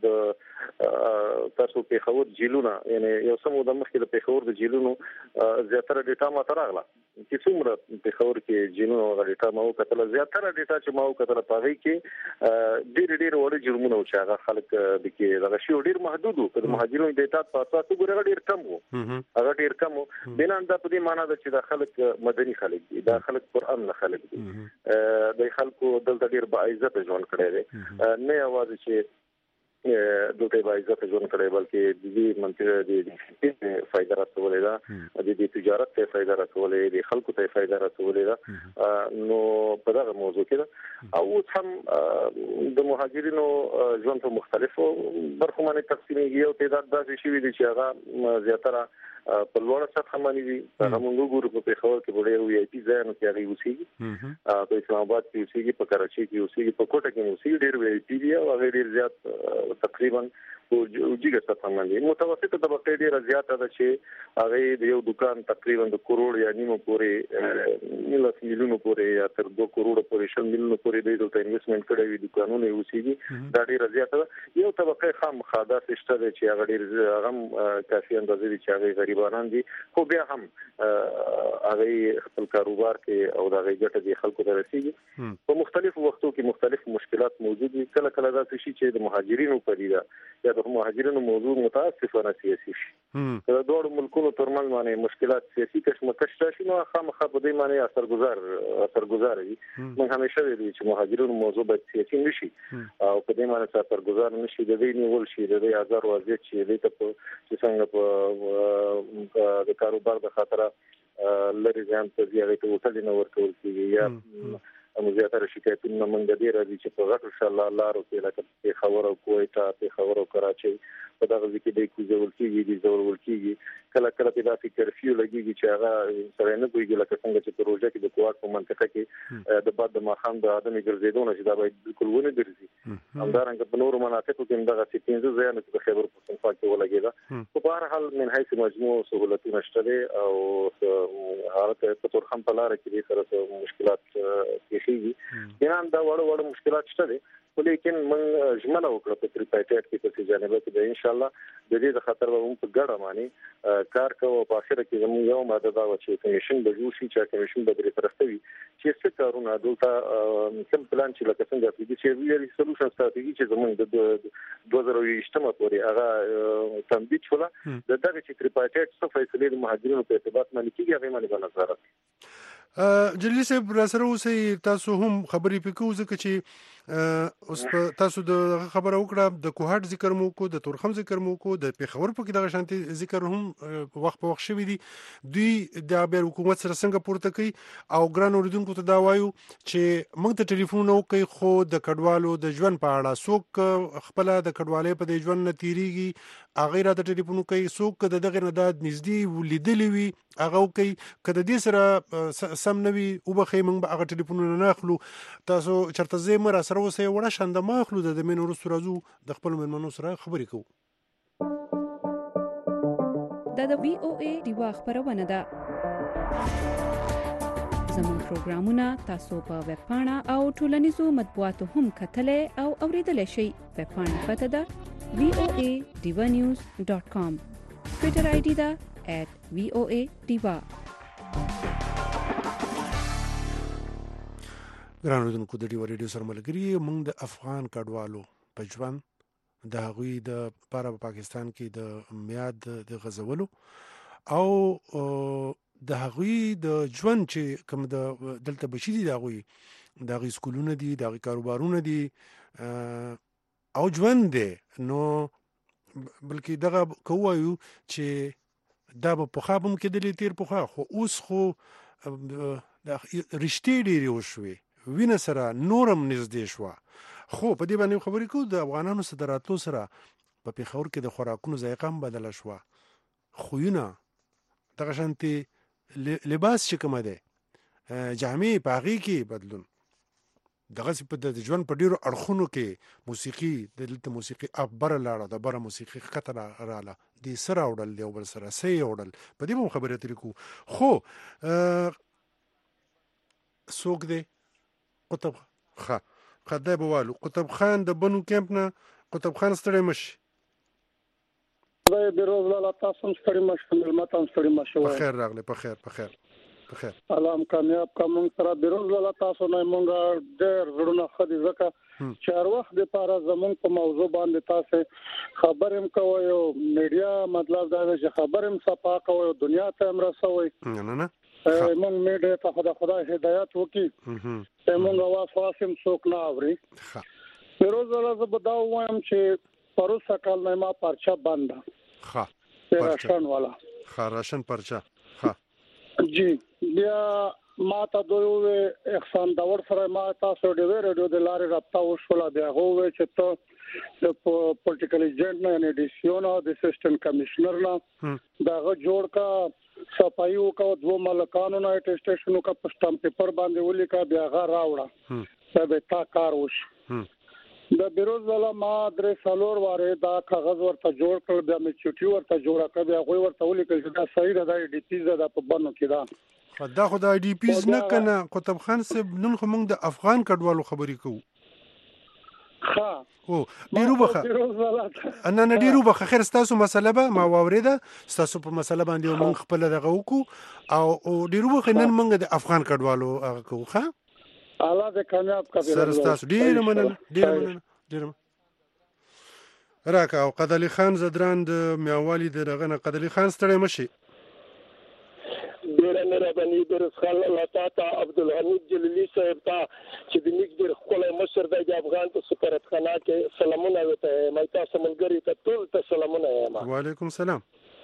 د تاسو په خبر جیلونه یعنی یو سمو د مخکې د پیښور د جیلونو زیاتره ډیټا ماته راغله چې څومره پیښور کې جیلونو غوړي ډیټا مو کتل، زیاتره ډیټا چې مو کتل پاغي کې ډېر ډېر وړ جرمونه او چې هغه خلک د کې دغه شی ډېر محدود وو. د مهاجرینو ډیټا په تاسو ګورئ ډېر کم وو، هغه ډېر کم وو. بنا دا په دې معنی ده چې د خلک مدني خلک دي، دا خلک پر امن خلک دي، د خلکو دلته ډېر با عزت ژوند کړی دی، نه یوازې چې دلته با عزت ژوند کړی بلکې د دې منطقه د فائدہ رسولې ده، د دې تجارت ته فائدہ رسولې دي، خلکو ته فائدہ رسولې ده. نو په دغه موضوع کې او هم د مهاجرینو ژوند په مختلفو برخو باندې تقسیمېږي. یو تعداد داسې شوي دي چې هغه زیاتره په لوړه سطح باندې دي، هغه موږ ګورو په پیښور کې ډېر وی آی پي ځایونه کې هغه اوسېږي، په اسلام آباد کې اوسېږي، په کراچۍ کې اوسېږي، په کوټه کې اوسېږي، ډېر وی آی پي دي او هغه ډېر زیات تقریبا او جګه سطح باندې. متوسطه طبقه ډېر زیاته ده چې هغه د یو دکان تقریبا د کروڑ یا نیمو پورې ملت میلیونو پورې یا تر دوه کروڑ پورې شل میلیونو پورې د انویسټمنټ کړی وي دکانونه اوسېږي، دا ډېر زیاته ده. یو طبقه خام خاده شته چې هغه ډېر هغه کافي اندازې دي چې هغه غریبانان دي، خو بیا هم هغه خپل کاروبار کې او د هغه ګټه د خلکو ته رسیږي. په مختلفو وختو کې مختلف مشکلات موجود دي، کله کله دا شي چې د مهاجرینو پدیده یا د مهاجرینو موضوع متاسفانه سیاسي شي، د دوه ملکونو ترمنځ باندې مشکلات سیاسي کشمکش شي، نو خامخا په دې معنی اثرګذار اثرګذار وي. موږ همیشه ویلي چې مهاجرینو موضوع باید سیاسي نشي او په دې معنی اثرګذار نشي، د دې نیول شي د دې هزار وضعیت چې دې ته چې څنګه په د کاروبار د خاطر لري ځان ته زیاته وټل نه ورکول کیږي یا موږ زیاتره شکایتونه موږ د دې راځي چې په غټو شاله لارو کې لکه پیښور او کویټه، پیښور او کراچۍ په دغه ځای کې د کوزول کېږي د زول کېږي، کله کله په داسې کرفیو لګېږي چې هغه سره نه پوهېږي لکه څنګه چې په روژه کې د کوواټ په منطقه کې د بعد د ماښام د آدمي ګرځېدو نه چې دا باید بالکل ونه ګرځي. همدارنګه په نورو مناطقو کې هم دغسې پنځه ځایونه چې د خیبر پښتونخوا کې ولګېده، خو په هر حال من حیث مجموع سهولتونه شته دی او حالت په تورخم په لاره کې دې سره مشکلات پېښېږي. بیا هم دا وړه وړه مشکلات شته دی، لیکن موږ ژمنه وکړه په تریپایټایټ کې په جانبه کې د ان شاء الله د دې د خطر به موږ په ګډه باندې کار کوو. په اخر کې زموږ یو ماده دا و چې کمیشن به جوړ شي، چې کمیشن به درې طرفه وي چې څه کارونه دلته کوم پلان چې لکه څنګه چې چې ویلي سولوشن ستراتیژي چې زموږ د دوه زره یوویشتمه پورې هغه تمدید شوله، د دغه چې تریپایټایټ څه فیصلې د مهاجرینو په ارتباط باندې کېږي هغه باندې به نظارت. جلیل صاحب را سره اوسئ، تاسو هم خبرې پکې ځکه چې اوس په تاسو د خبره وکړه د کوهاټ ذکر مو کو د تورخم ذکر مو کو د پیښور په کې دغه شانتي ذکر هم وخت په وخت شوی دی دوی د ابیر حکومت سره څنګه پورته کوي او ګران اوریدونکو ته دا وایو چې موږ ته ټلیفون وکړي خو د کډوالو د ژوند په اړه څوک خپل د کډوالۍ په د ژوند نه تیریږي هغه را د ټلیفون کوي څوک د دغه نه د نږدې ولیدلې وي هغه کوي کله دې سره سم نوي او بخې موږ به هغه ټلیفونونه نه اخلو تاسو چرته زه مر سره وسه وړه شاند ما اخلو د مين ورسره راځو د خپل مېلمنو سره خبرې کوو دا د وی او ای دیوا خبرونه ده زموږ پروګرامونه تاسو په ویب پاڼه او ټولنیزو مطبوعاتو هم کتلې او اوریدلای شئ ویب پاڼه پته ده وی او ای دیوا نیوز ډاٹ کام ټوئیټر آی ډي ده at V O A Diva ګران اوریدونکو د ډیوا ریډیو سره ملګری موږ د افغان کډوالو په ژوند د هغوی د لپاره په پاکستان کې د میاد د غزولو او د هغوی د ژوند چې کوم د دلته بشي دي د هغوی د هغوی سکولونه دي د هغوی کاروبارونه دي او ژوند دی نو بلکې دغه کوایو چې دا به په خابم کې د لیتیر په خا خو اوس خو د رښتې ډېری وشوي وینه سره نورم نږدې شو خو په دې باندې خبرې کوو د افغانانو سره راتلو سره په پیښور کې د خوراکونو ذایقه هم بدله شو خوونه دغه شانتي لباس چې کوم دی جامې په هغې کې بدلون دغه په د ژوند په ډیرو اړخونو کې موسیقي د دلته موسیقي ابره لاړه د بره موسیقي خطر رااله د سره وړل دی بل سره سي وړل په دې مو خبرې اترې کو خو څوک دی قطب خا خدای بوالو قطب خان د بنو کیمپ نه قطب خان ستړی مشي خدای دې روز لاله تاسو هم ستړي مشه ملمت هم ستړي مشه په خیر راغله په خیر په خیر په خیر سلام کامیاب کوم سره د روز لاله تاسو نه مونږ ډېر زړونه خدي زکه چې هر وخت د پاره زمونږ په موضوع باندې تاسو خبرم کوي او میډیا مطلب دا چې خبرم صفا کوي دنیا ته هم رسوي نه نه مونږ میډیا ته خدای خدای هدایت وکي ته مونږ واس واسم څوک نه اوري د روز لاله زبدا وایم چې پروسه کال نه ما پرچا باندې ښه راشن والا ښه راشن پرچا ښه جی بیا ما ته دوی احسان داور سره ما تاسو ډېر ریډیو د لارې رابطه وشوله بیا هغه چې ته د پولیټیکل ایجنټ نه نه ډیسیون او د اسسټنټ کمشنر نه داغه جوړ کا صفایو کا دوه ملکانو نه اټیسټیشنو کا په سٹامپ پیپر باندې ولیکا بیا غا راوړه سبه تا کار وش د بیروز والا ما درې سالور واره دا کاغذ ورته جوړ کړ بیا مې چټي ورته جوړه کړ بیا غوي ورته ولیکل چې دا صحیح ده د ډي پی زده په بنو کې دا خدا خدا ډي پی نه کنه قطب خان صاحب نن خو موږ د افغان کډوالو خبرې کوو ها او ډیرو بخه انا نه ډیرو بخه خیر تاسو مسله به ما واوریده تاسو په مسله باندې موږ خپل دغه وکړو او ډیرو بخه نن موږ د افغان کډوالو هغه کوو ښه الله دې کامیاب کړي سر تاسو ډیر مننه ډیر مننه ډیر راکا او قدلی خان زدران د میاوالی دغه نه قدلی خان ستړی مشي ډیر مهرباني درس خان الله تعالی عبدالحمید جلیلی صاحب ته چې د نیک ډیر خپل مشر د افغان ته سفارتخانه کې سلامونه وته مې تاسو ملګری ته ټول ته سلامونه وایم وعلیکم السلام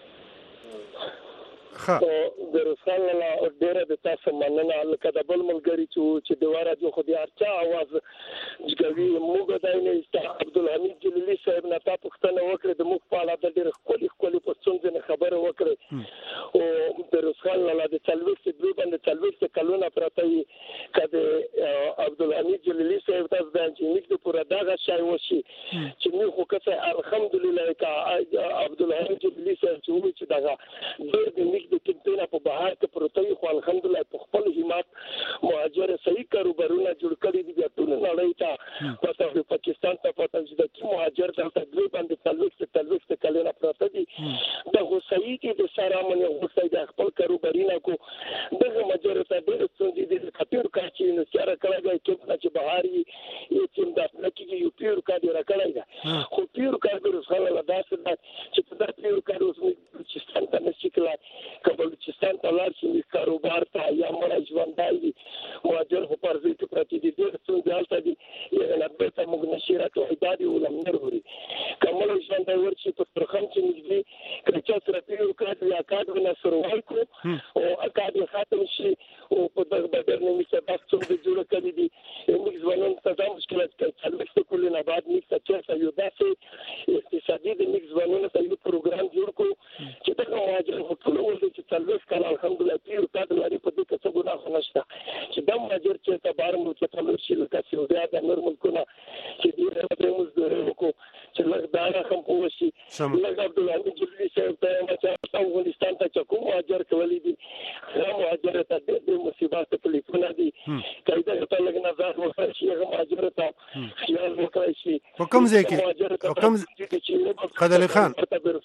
خا درس خان الله ډیر د تاسو مننه لکه د بل ملګری چې د واره جو خو د ارچا आवाज جګوي موږ د نه عبدالحمید جلیلی صاحب نه تاسو ختنه وکړه د مخ په اړه د ډیر خپل خپل په څنګه خبره وکړه او درس خان الله د تلويست دوی باندې تلويست کلونه پرته کده عبدالحمید جلیلی صاحب تاسو د چې د پورا دغه شای وشي چې موږ خو کسه الحمدلله کا عبدالحمید جلیلی صاحب چې دغه د د کمپینا په بهار کې پروتې خو الحمدلله په خپل همت مهاجر صحیح کاروبارونه جوړ کړی دي ټول نړۍ ته پته پاکستان ته پته چې د مهاجر د تدریب باندې تلويست تلويست کلونه پروتې دي د صحیح کې د سره منه غوښتي د خپل کاروبارینه کو دغه مهاجر ته ډېر څه دي د کپیر کاچې نو سره کړهږي چې بهاري چې د نکي یو پیر کډی راکړای دا خو پیر کډی رسول الله داسې چې په دې پیر کډی اوس چې ستنه نشي کبل چې ستنه لار چې کاروبار ته یا مړ ژوندای دي مهاجر په پرځې کې پرتی دي د څو ځالته دي یې نه به موږ نشي راټول ولم نوري کومل ژوند دی ورچی په ترخم کې نږدې کچا سره پیو کړ یا کاډ نه سروای کو او کاډ ختم شي او په دغه بدر نه می څه تاسو د جوړ کړی دي موږ ځوانان ته دا مشکلات کوي چې کله نه بعد نیسته چې یو داسې اقتصادي د موږ ځوانانو ته یو پروګرام جوړ کو چې دا مهاجر ټول ولې چې تلوس کړه الحمدلله پیو کاډ لري په دې کې څه ګناه نشته چې دا مهاجر چې تبار مو چې تلوس شي لکه چې بیا د نور ملکونه چې دې په موږ درو چې لږ دا رقم پوښي لږ عبد الحمید جللی صاحب ته چې افغانستان ته چې کوم مهاجر کولی دي هغه مهاجر ته د مصیبت په لیکونه دي کله ته لږ نظر وکړي چې هغه مهاجر ته خیال وکړي شي په کوم ځای کې په کوم قدر خان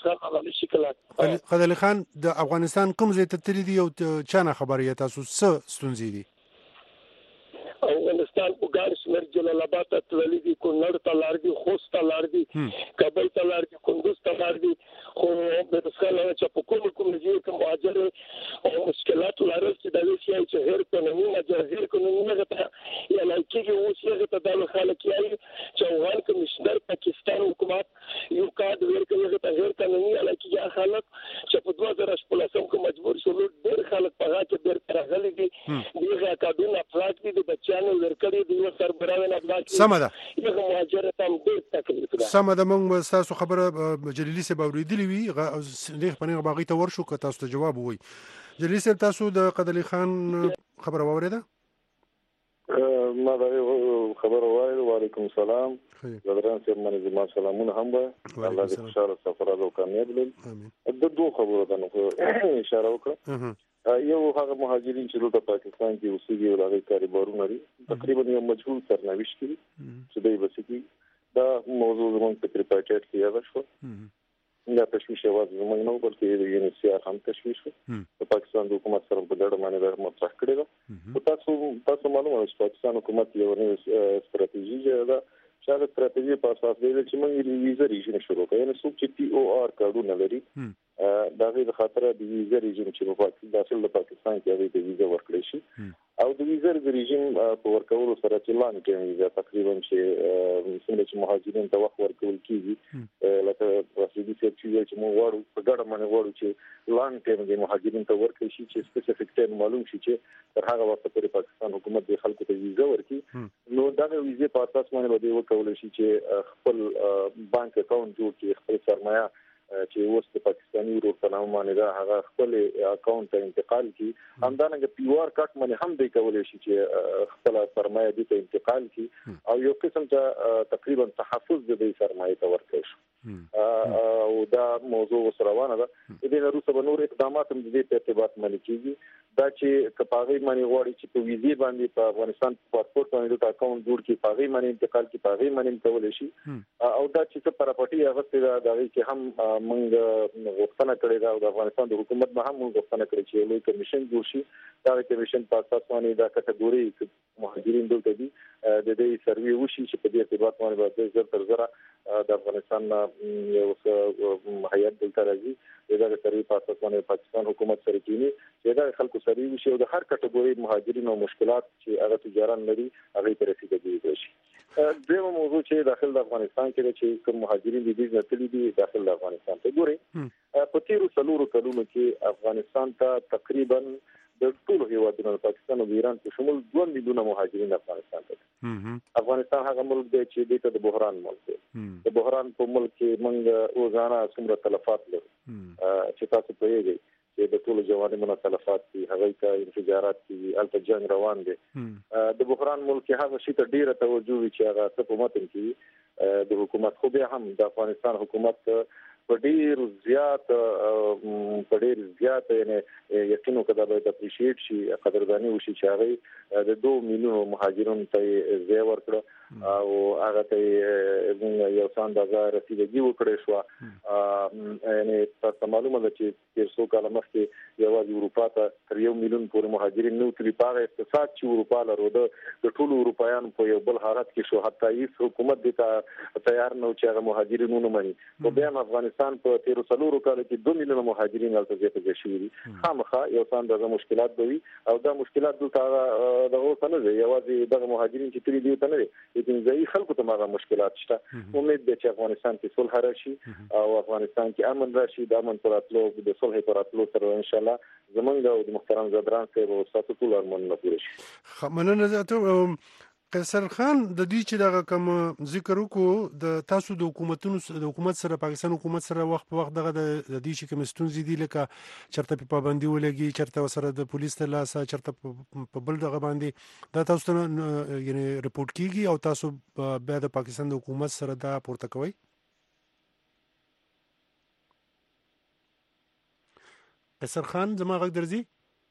قدر خان د افغانستان کوم ځای ته تللی دی او چا نه خبرې تاسو څه ستونزې دي افغانستان په ګار شمیر جلال آباد ته تللی دي کونړ ته لار دي خوست ته لار دي کابل ته لار دي کندوز ته لار دي خو د تسخاله چې په کوم کوم ځای کې مهاجر او مشکلات لري چې د ویشي چې هر قانوني مجازر قانوني نه غته یا لکه یو څه غته د خلک یې چې افغان کمشنر پاکستان حکومت یو کارت ورکړي غته هر قانوني لکه یا خلک چې په دوه زره شپږ کې مجبور شول ډېر خلک په هغه کې ډېر راغلي دي دغه کابینه افراد دي د چانو ورکړي دی سربراهي نه بلاک سمده یو مهاجر تم ډېر تکلیف ده سمده موږ تاسو خبره جلیلی سه باوریدلی وی لیک پنه باغی ته ورشو که تاسو ته جواب وای جلیلی سه تاسو د قدلی خان خبره واوریده ما دا خبره وای وعلیکم السلام حضرت سید منی زما سلامونه هم به الله دې خوشاله سفر او کامیاب لري د دوه خبرو ته اشاره وکړه یو هغه مهاجرین چې د پاکستان کې اوسېږي او هغه کاروبارونه لري تقریبا یو مجهول سرنوشت دي چې دوی بسکی دا موضوع زموږ په ریپورټ کې یاد شو دا تشویش یوازې زموږ نه بلکې د یو ان سی آر هم تشویش د پاکستان د حکومت سره په ډېر معنی دا مطرح کړی دا او تاسو تاسو معلومه ده چې پاکستان حکومت یو نوې ستراتیژي ده چې دا ستراتیژي په اساس دی چې موږ ویزا ریژیم شروع کړو یعنی څوک چې پی او آر کارډونه لري دا غي د خاطر د ویزا ریژیم چې په پاکستان داخل د پاکستان کې هغه د ویزا ورکړي شي او د ویزا ریژیم په ورکولو سره چې لاندې کې ویزا تقریبا چې څنګه چې مهاجرین ته وخت ورکول کیږي لکه رسیدي چې چې موږ وړو په ګډه باندې وړو چې لاندې کې د مهاجرین ته ورکړي شي چې سپیسیفیک ټایم معلوم شي چې تر هغه وخت پورې پاکستان حکومت د خلکو ته ویزا ورکړي نو دا ویزا په اساس باندې به وکول شي چې خپل بانک اکاونټ جوړ کړي خپل سرمایه چې اوس د پاکستاني ورور په نامه باندې دا هغه خپل اکاونټ ته انتقال کی همدانګه پیوار کټ باندې هم دی کولای شي چې خپل سرمایه دې ته انتقال کی او یو قسم ته تقریبا تحفظ د دې سرمایه ته ورکړي او دا موضوع وسروانه ده د دې وروسته به نور اقدامات هم د دې په ارتباط باندې کیږي دا چې کپاغي باندې غواړي چې په ویزې باندې په افغانستان پاسپورت باندې د اکاونټ جوړ کی پاغي باندې انتقال کی پاغي باندې کولای شي او دا چې څه پراپرټي هغه څه دا چې هم موږ غوښتنه کړې ده او د افغانستان د حکومت به هم موږ غوښتنه کړې چې یو کمیشن جوړ شي دا کمیشن په اساس باندې دا کټګوري مهاجرین دلته دي د دې سروي وشي چې په دې ارتباط باندې به زر تر زره د افغانستان یو څه هیئت دلته راځي دا د سروي په اساس باندې پاکستان حکومت سره کینی چې دا خلکو سروي وشي او د هر کټګوري مهاجرین او مشکلات چې هغه تجاران لري هغه ته رسیدګي وشي دغه موضوع چې داخل د افغانستان کې چې کوم مهاجرین دي د تللی دي داخل د افغانستان ته ګوري په تیرو څلورو کلونو کې افغانستان ته تقریبا د ټولو هیوادونو پاکستان او ایران په شمول دوه میلیونه مهاجرین افغانستان ته افغانستان هغه ملک دی چې د بحران ملک دی د بحران په ملک کې موږ روزانه څومره تلفات لرو چې تاسو په یې چې د ټولو جوانبونو تلفات دي هغه ته انفجارات دي البته جنگ روان دي د بحران ملک هغه شي ته ډیره توجه وی چې هغه څه په متن کې د حکومت خو به هم د افغانستان حکومت په ډیر زیات په ډیر زیات یعنی یقینو کده به اپریشیټ شي قدردانی وشي چې هغه د دوه میلیونو مهاجرونو ته ځای ورکړ او هغه ته یو څه اندازه رسیدګي وکړې شو یعنی تاسو معلومه ده چې تیر څو کال مخکې یوازې اروپا ته تر یو میلیون پورې مهاجرین نو تللی په اقتصاد چې اروپا لرو د ټولو اروپایانو په یو بل حالت کې شو حتی هیڅ حکومت دې تیار نه و چې هغه مهاجرین ونه مني خو بیا افغانستان په تیرو څلورو کالو کې دوه میلیونه مهاجرین هلته زیاته شوي دي خامخا یو څه اندازه مشکلات به وي او دا مشکلات دلته دغه اوسه نه دی یوازې دغه مهاجرین چې تللي دي ته نه دي لیکن ځای خلکو ته ماغه مشکلات شته. امید ده چې افغانستان کې صلح راشي او افغانستان کې امن راشي. د امن پر اتلو د صلح پر اتلو سره ان شاء الله زمونږ او د محترم زدران صاحب او تاسو ټول ارمانونه پوره شي. مننه ته قیصر خان. د دې چې دغه کوم ذکر وکړو د تاسو د حکومتونو د حکومت سره پاکستان حکومت سره وخت په وخت دغه د دې چې کوم ستونزې دي لکه چرته په پابندي ولګي چرته سره د پولیس ته لاسه چرته په بل دغه باندې دا تاسو ته یعنی رپورت کیږي او تاسو بیا د پاکستان د حکومت سره دا پورته کوي. قیصر خان زما غږ درځي؟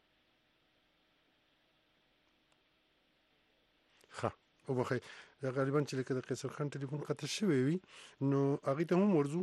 او بخی دا غالبا چې لکه د قیصر خان ټلیفون قطع شوی وي نو هغه ته هم ورزو.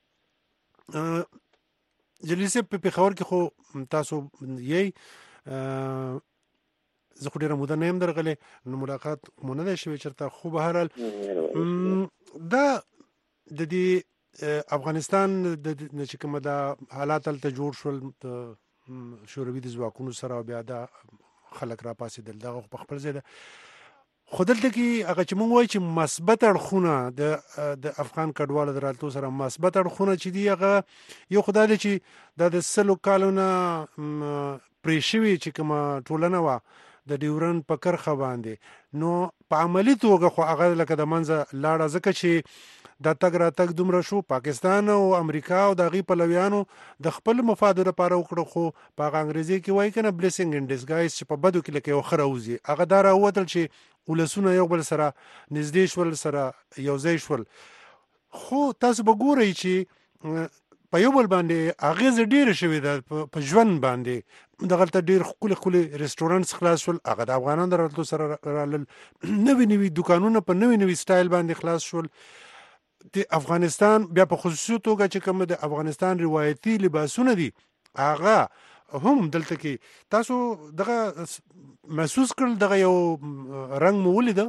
جلیسه په پېښور کې خو تاسو یې زه خو ډېره موده نه یم درغلی نو ملاقات مو نه دی شوی چېرته، خو به هر حال دا د دې افغانستان د چې کومه دا حالات هلته جوړ شول د شوروي د ځواکونو سره بیا دا خلک را پاسېدل دغه خو په خپل ځای ده. خو دلته کې هغه چې مونږ وایو چې مثبت اړخونه د د افغان کډوالو د راتلو سره مثبت اړخونه چې دي هغه یو خو دا دی چې دا د سلو کالو نه پرې شوې چې کومه ټولنه وه د ډیورن په کرښه باندې نو په عملي توګه خو هغه لکه د منځه لاړه ځکه چې دا تګ راتګ دومره شو. پاکستان او امریکا او د هغې پلویانو د خپل مفادو لپاره وکړه خو په هغه انګریزي کې وایي که نه بلیسنګ ان ډسګایز چې په بدو کې لکه یو ښه راوځي هغه دا راووتل چې ولسونه یو بل سره نږدې شول سره یو ځای شول. خو تاسو به ګورئ چې په یو بل باندې اغیزه ډیره شوې ده په ژوند باندې. دغلته ډیر ښکلي ښکلي رسټورانټس خلاص شول هغه د افغانانو د راتلو سره رالل. نوي نوي دوکانونه په نوي نوي سټایل باندې خلاص شول. د افغانستان بیا په خصوصي توګه چې کوم د افغانستان روایتي لباسونه دي هغه هم دلته کې تاسو دغه محسوس کړل دغه یو رنګ مو ولیده؟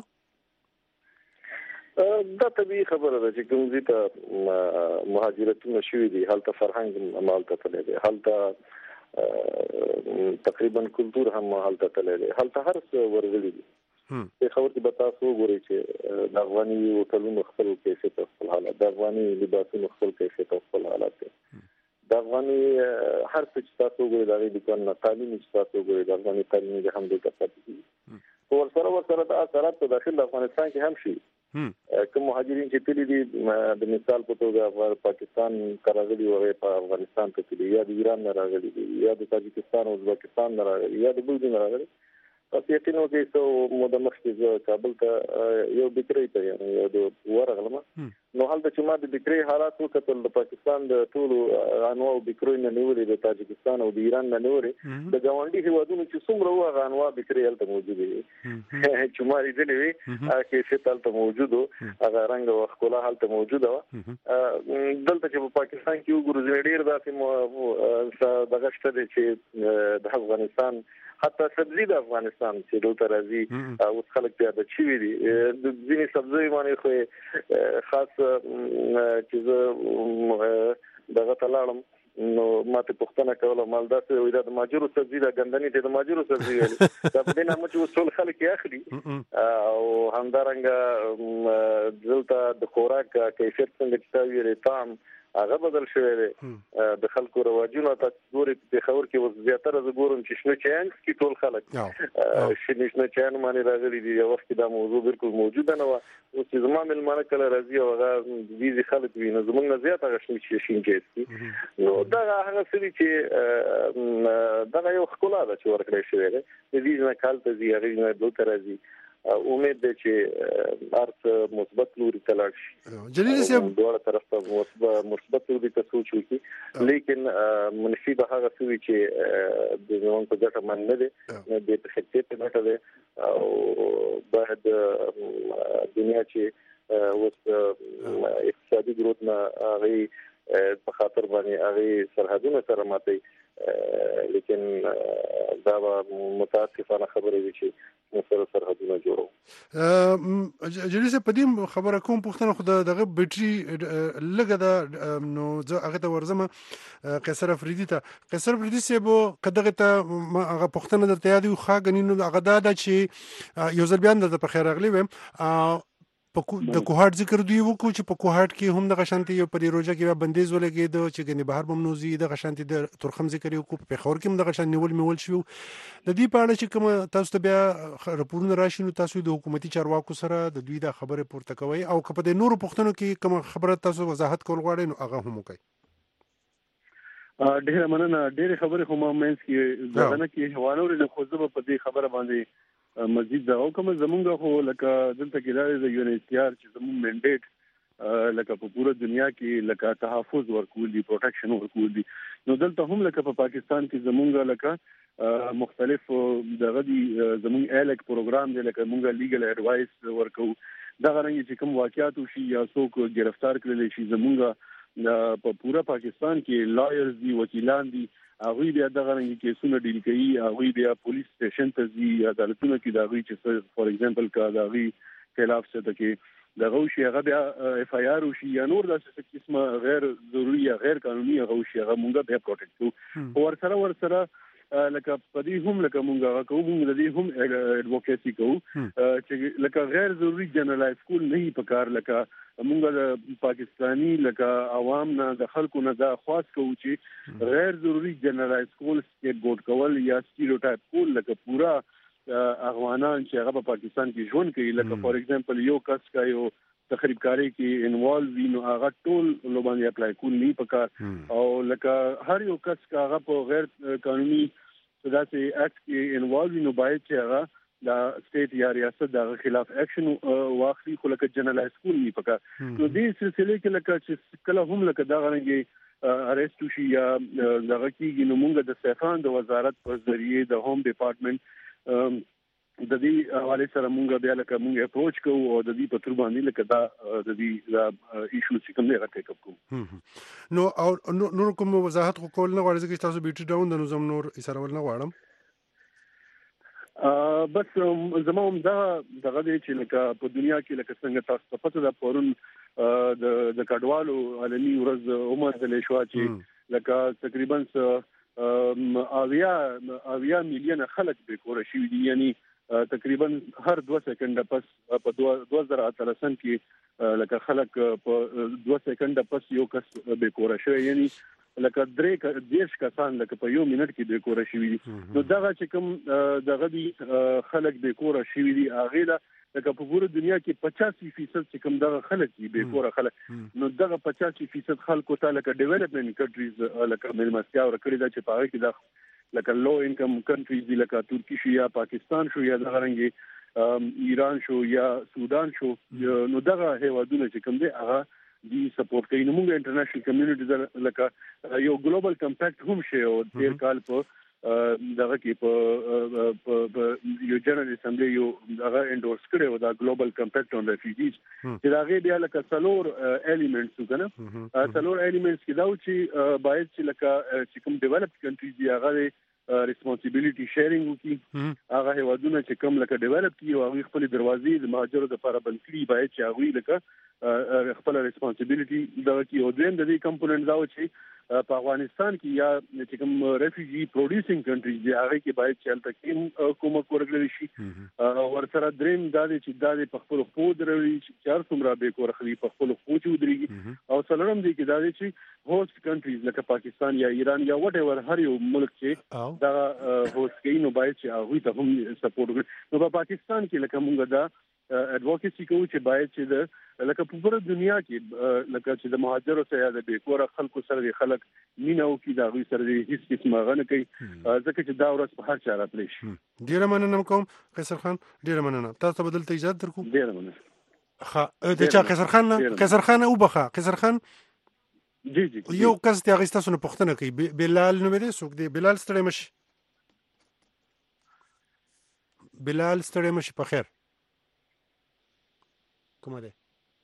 دا طبیعي خبره ده چې کوم ځای ته مهاجرتونه شوي دي هلته فرهنګ همالته تللی دی، هلته تقریبا کلتور هم هلته تللی دی، هلته هر څه ورغلي دي. په خبر کې به تاسو وګورئ چې د افغاني هوټلونو خپل کیفیت او خپل حالت، د افغاني لباسونو خپل کیفیت او خپل حالت دی، د افغاني هر څه چې تاسو وګورئ د هغې دوکان نه تعلیم چې تاسو وګورئ د افغاني تعلیم د هم دلته پاتې کېږي. خو ورسره ورسره د اثرات په داخل د افغانستان کې هم شي. کوم مهاجرین چې تللي دي د مثال په توګه پاکستان ته راغلي وو هغې په افغانستان ته تللي، یا د ایران نه راغلي دي، یا د تاجکستان او ازبکستان نه راغلي، یا د بل ځای نه راغلي. تاسو یقین وکړئ څو موده مخکې زه کابل ته یو بکرۍ ته یعنې یو د ورغلم نو هلته چې ما د بکرۍ حالات وکتل د پاکستان د ټولو انواعو بکرۍ نه نیولې د تاجکستان او د ایران نه نیولې د ګاونډي هېوادونو چې څومره وو هغه انواع بکرۍ هلته موجودې وي چې ما لیدلې وي هغه کیفیت هلته موجود و، هغه رنګ او ښکلا هلته موجوده وه. دلته چې په پاکستان کې وګورو ډېر داسې دغه شته دی چې د افغانستان حتی سبزی د افغانستان چې دلته راځي اوس خلک پیاده شوي دي. د ځینې سبزیو باندې خو خاص چې زه دغه ته لاړم نو ما ته پوښتنه کوله مال داسې وایي دا د ماجرو سبزي ده ګندنې ته د ماجرو سبزي ویلې دا په دې نامه چې اوس ټول خلک یې اخلي او همدارنګه دلته د خوراک کیفیت څنګه چې تا ویلې طعم هغه بدل شوی دی. د خلکو رواجونه تاسو ګورئ په پېښور کې اوس زیاتره زه ګورم چې شنه چایان څښي ټول خلک شنه شنه چایان باندې راغلي دي. یو وخت کې دا موضوع بالکل موجوده نه وه. اوس چې زما مېلمانه کله راځي او هغه ویزې خلک وي نو زموږ نه زیات هغه شین چای څښي نو دغه هغه څه دي چې دغه یو ښکلا ده چې ورکړی شوی دی. د ویز نه کال ته ځي هغې نه دلته راځي. امید ده چې هر څه مثبت لوري ته لاړ شي. جلیل صاحب دواړه طرف ته مثبت لوري ته سوچ وکړي لیکن منفي به هغه څه وي چې د زموږ په ګټه باندې نه دی، د په خدمت په ګټه دی او باید دنیا چې اوس اقتصادي ګروت نه هغې په خاطر باندې هغې سرحدونه سره ماتوي لیکن دا به متاسفانه خبرې وي چې موږ سره سرحدونه جوړوو. جلیل صاحب په دې خبره کوم پوښتنه خو دغه بیټري لږه ده نو زه هغې ته ورځم قیصر افریدي ته. قیصر افریدي صاحب که دغې ته هغه پوښتنه درته یاد وي ښه ګڼي نو هغه دا ده چې یو ځل بیا هم درته په خیر راغلی ویم د کوهاټ ذکر دوی وکړو چې په کوهاټ کې هم د غشانتي یو پرې روزه کې بندیز ولګید چې ګنې بهر ممنوزي د غشانتي د ترخم ذکر یو کو په خور کې هم د غشان نیول میول شو د دې په اړه چې کوم تاسو ته بیا راپورونه راشي نو تاسو د حکومتي چارواکو سره د دوی د خبره پورته کوي او که په د نورو پښتنو کې کوم خبره تاسو وضاحت کول غواړئ نو هغه هم وکړئ. ډېر مننه. ډېر خبرې خو ما مینس کې ځانه کې حوالو لري خو زه په دې خبره باندې مزید دا او کوم زمونږ خو لکه دلته کې د یو ان ایچ سی آر چې زموږ منډیټ لکه په پوره دنیا کې لکه تحفظ ورکول دي پروټیکشن ورکول دي نو دلته هم لکه په پاکستان کې زمونږ لکه مختلف دغه دي زموږ الک پروګرام دی لکه مونږ لیګل اډوایس ورکو دا غرنګ چې کوم واقعیت شي یا څوک گرفتار کړل شي زمونږ په پوره پاکستان کې لایرز دي وکیلان دي هغه بیا دغه رنګ کیسونه ډیل کوي هغه بیا پولیس سټیشن ته ځي عدالتونو کې دا غوي چې فور ایگزامپل کا دا غوي خلاف څه ته کې دا غوي هغه بیا اف آی آر او شي یا نور داسې قسمه غیر ضروري یا غیر قانوني هغه شي هغه مونږه بیا پروټیکټ کوو ور سره ور سره لکه پدې هم لکه مونږه کوو مونږ د دې هم اډوکیسي کوو چې لکه غیر ضروري جنرالایز کول نه پکار لکه مونږ د پاکستانی لکه عوام نه د خلکو نه دا خواست کوو چې غیر ضروري جنرالایز کول سټیټ ګوډ کول یا سټیریوټایپ کول لکه پورا افغانان چې هغه په پاکستان کې ژوند کوي لکه فور ایگزامپل یو کس کا یو تخریب کاری کې انوالو وي نو هغه ټول لوبان اپلای کول نه پکار او لکه هر یو کس کا هغه په غیر قانوني داسې اکټ کې انوالو نو باید چې هغه دا سټیټ یا ریاست د خلاف اکشن واخلي خو لکه جنرالایز کول نه پکار نو دې سلسله کې لکه چې کله هم لکه دا غنګي اریسټ شي یا دغه کېږي نو موږ د سیفان د وزارت په ذریعه د هوم ډپارټمنټ د دې حواله سره موږ بیا لکه موږ اپروچ کوو او د دې په تر باندې لکه دا د دې ایشو چې کوم نه راټیک اپ کوو نو او نور کوم وضاحت کول نه غواړم چې تاسو بیټری ډاون د نظم نور ایسرول نه غواړم بس زموږ دا دغه دی چې لکه په دنیا کې لکه څنګه تاسو پته ده پرون د د کډوالو عالمي ورځ عمر د لښوا چې لکه تقریبا اویا اویا میلیون خلک به کور شي دي یعنی تقریبا هر دوه سکند پس په دوه زره اتلسم کې لکه خلک په دوه سکند پس یو کس به کور شي یعنی لکه درې دیش کسان لکه په یو منټ کې به کور شي نو دغه چې کوم دغه دي خلک به کور شي دي اغه لکه په پوره دنیا کې پچاسی فیصد چې کوم دغه خلک دي به کور خلک نو دغه پچاسی فیصد خلکو ته لکه ډیولپمنٹ کنټریز لکه ملمستیا ورکړي دا چې پاره کې د لکه لو انکم کنټریز دي لکه ترکی شو یا پاکستان شو یا دغه رنګي ایران شو یا سودان شو نو دغه هیوادونه چې کوم دي هغه دی سپورټ کوي نو موږ انټرنیشنل کمیونټي لکه یو ګلوبل کمپیکټ هم شي او ډیر کال په دغه کې په یو جنرال اسمبلی یو دغه انډورس کړو دا ګلوبل کمپیکټ اون ریفیوجیز چې داغه بیا لکه څلور الیمنټس وګنه څلور الیمنټس کې دا چې باید چې لکه چې کوم ډیولپډ کنټریز دی هغه ریسپانسیبিলিټي شیرینګ وکړي هغه هیوادونه چې کوم لکه ډیولپ کیږي او هغه خپل دروازې د مهاجرو لپاره بند کړي باید چې هغه لکه خپل ریسپانسیبিলিټي دا کې او دیم د دې کمپوننټ دا و چې په افغانستان کې یا چې کوم ریفیوجی پروډوسینګ کنټریز دی هغه کې باید چې الته کې کومک ورکړل شي ورسره دریم دا چې دا په خپل خو دروي چې چار څومره به کورخلي په خپل خو چې ودرېږي او څلورم دی کې دا چې هوست کنټریز لکه پاکستان یا ایران یا وات ایور هر یو ملک چې دا هوست کوي نو باید چې هغه ته هم سپورټ وکړي نو په پاکستان کې لکه موږ دا اډوکیسي کوو چې باید چې د لکه په پوره دنیا کې لکه چې د مهاجرو سره د بیکوره خلکو سره خلک مینه او کې دا غوي سره هیڅ قسمه غنه کوي ځکه چې دا ورځ په هر چا راتلی شي. ډیره مننه کوم قیصر خان ډیره مننه تاسو بدل ته اجازه درکو. ډیره مننه. ها د چا قیصر خان نه قیصر خان او بخا قیصر خان جی جی یو کس ته غیستا سونه پښتنه کوي بلال نو مې سوق دی بلال ستړی مشي بلال ستړی مشي په خیر کومه ده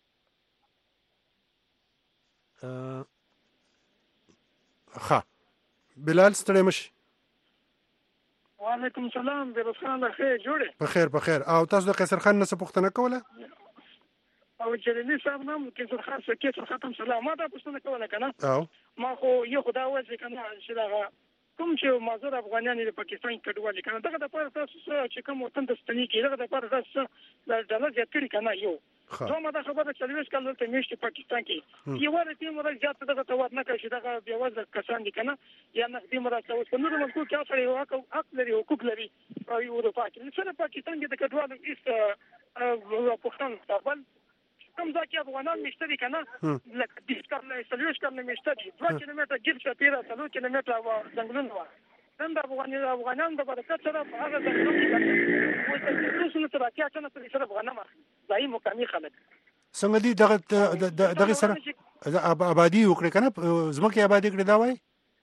ها بلال ستړی مشي وعلیکم السلام بیروز خان خیر جوړه په خیر په خیر او تاسو د قیصر خان نه څه پوښتنه کوله او جللی صاحب نام قیصر خان څخه قیصر ختم سلام ما دا پوښتنه کوله کنه او ما خو یو خدا وځي کنه چې دا کوم چې مازور افغانان د پاکستان کډوالي کنه دغه د پاره تاسو چې کوم وطن د ستنی کې دغه د پاره تاسو د ډالر زیات کړی کنه یو دومره دا خبره چلويش کال ته میشته پاکستان کې یو ور ټیم ور زیات دغه توات نه کوي دغه بیا وځ کسان دي کنه یا نه دې مراد اوس په نور ملکو کې اصلي حق حق لري حقوق لري او یو د پاکستان سره پاکستان کې د کډوالو ایست پښتون مستقبل کوم ځکه افغانان مشتري کنه لکه د سترلې سلويش کال مشتري دوه کیلومتره ګرځ شپیره څلور کیلومتره څنګه و نن د افغانانو افغانانو د برکت سره هغه څنګه کې وایي چې تاسو نه تر کیا څنګه سره افغانان ځای مقامي خلک څنګه دي دغه دغه سره آبادی وکړي کنه زمکه آبادی کړی دا وای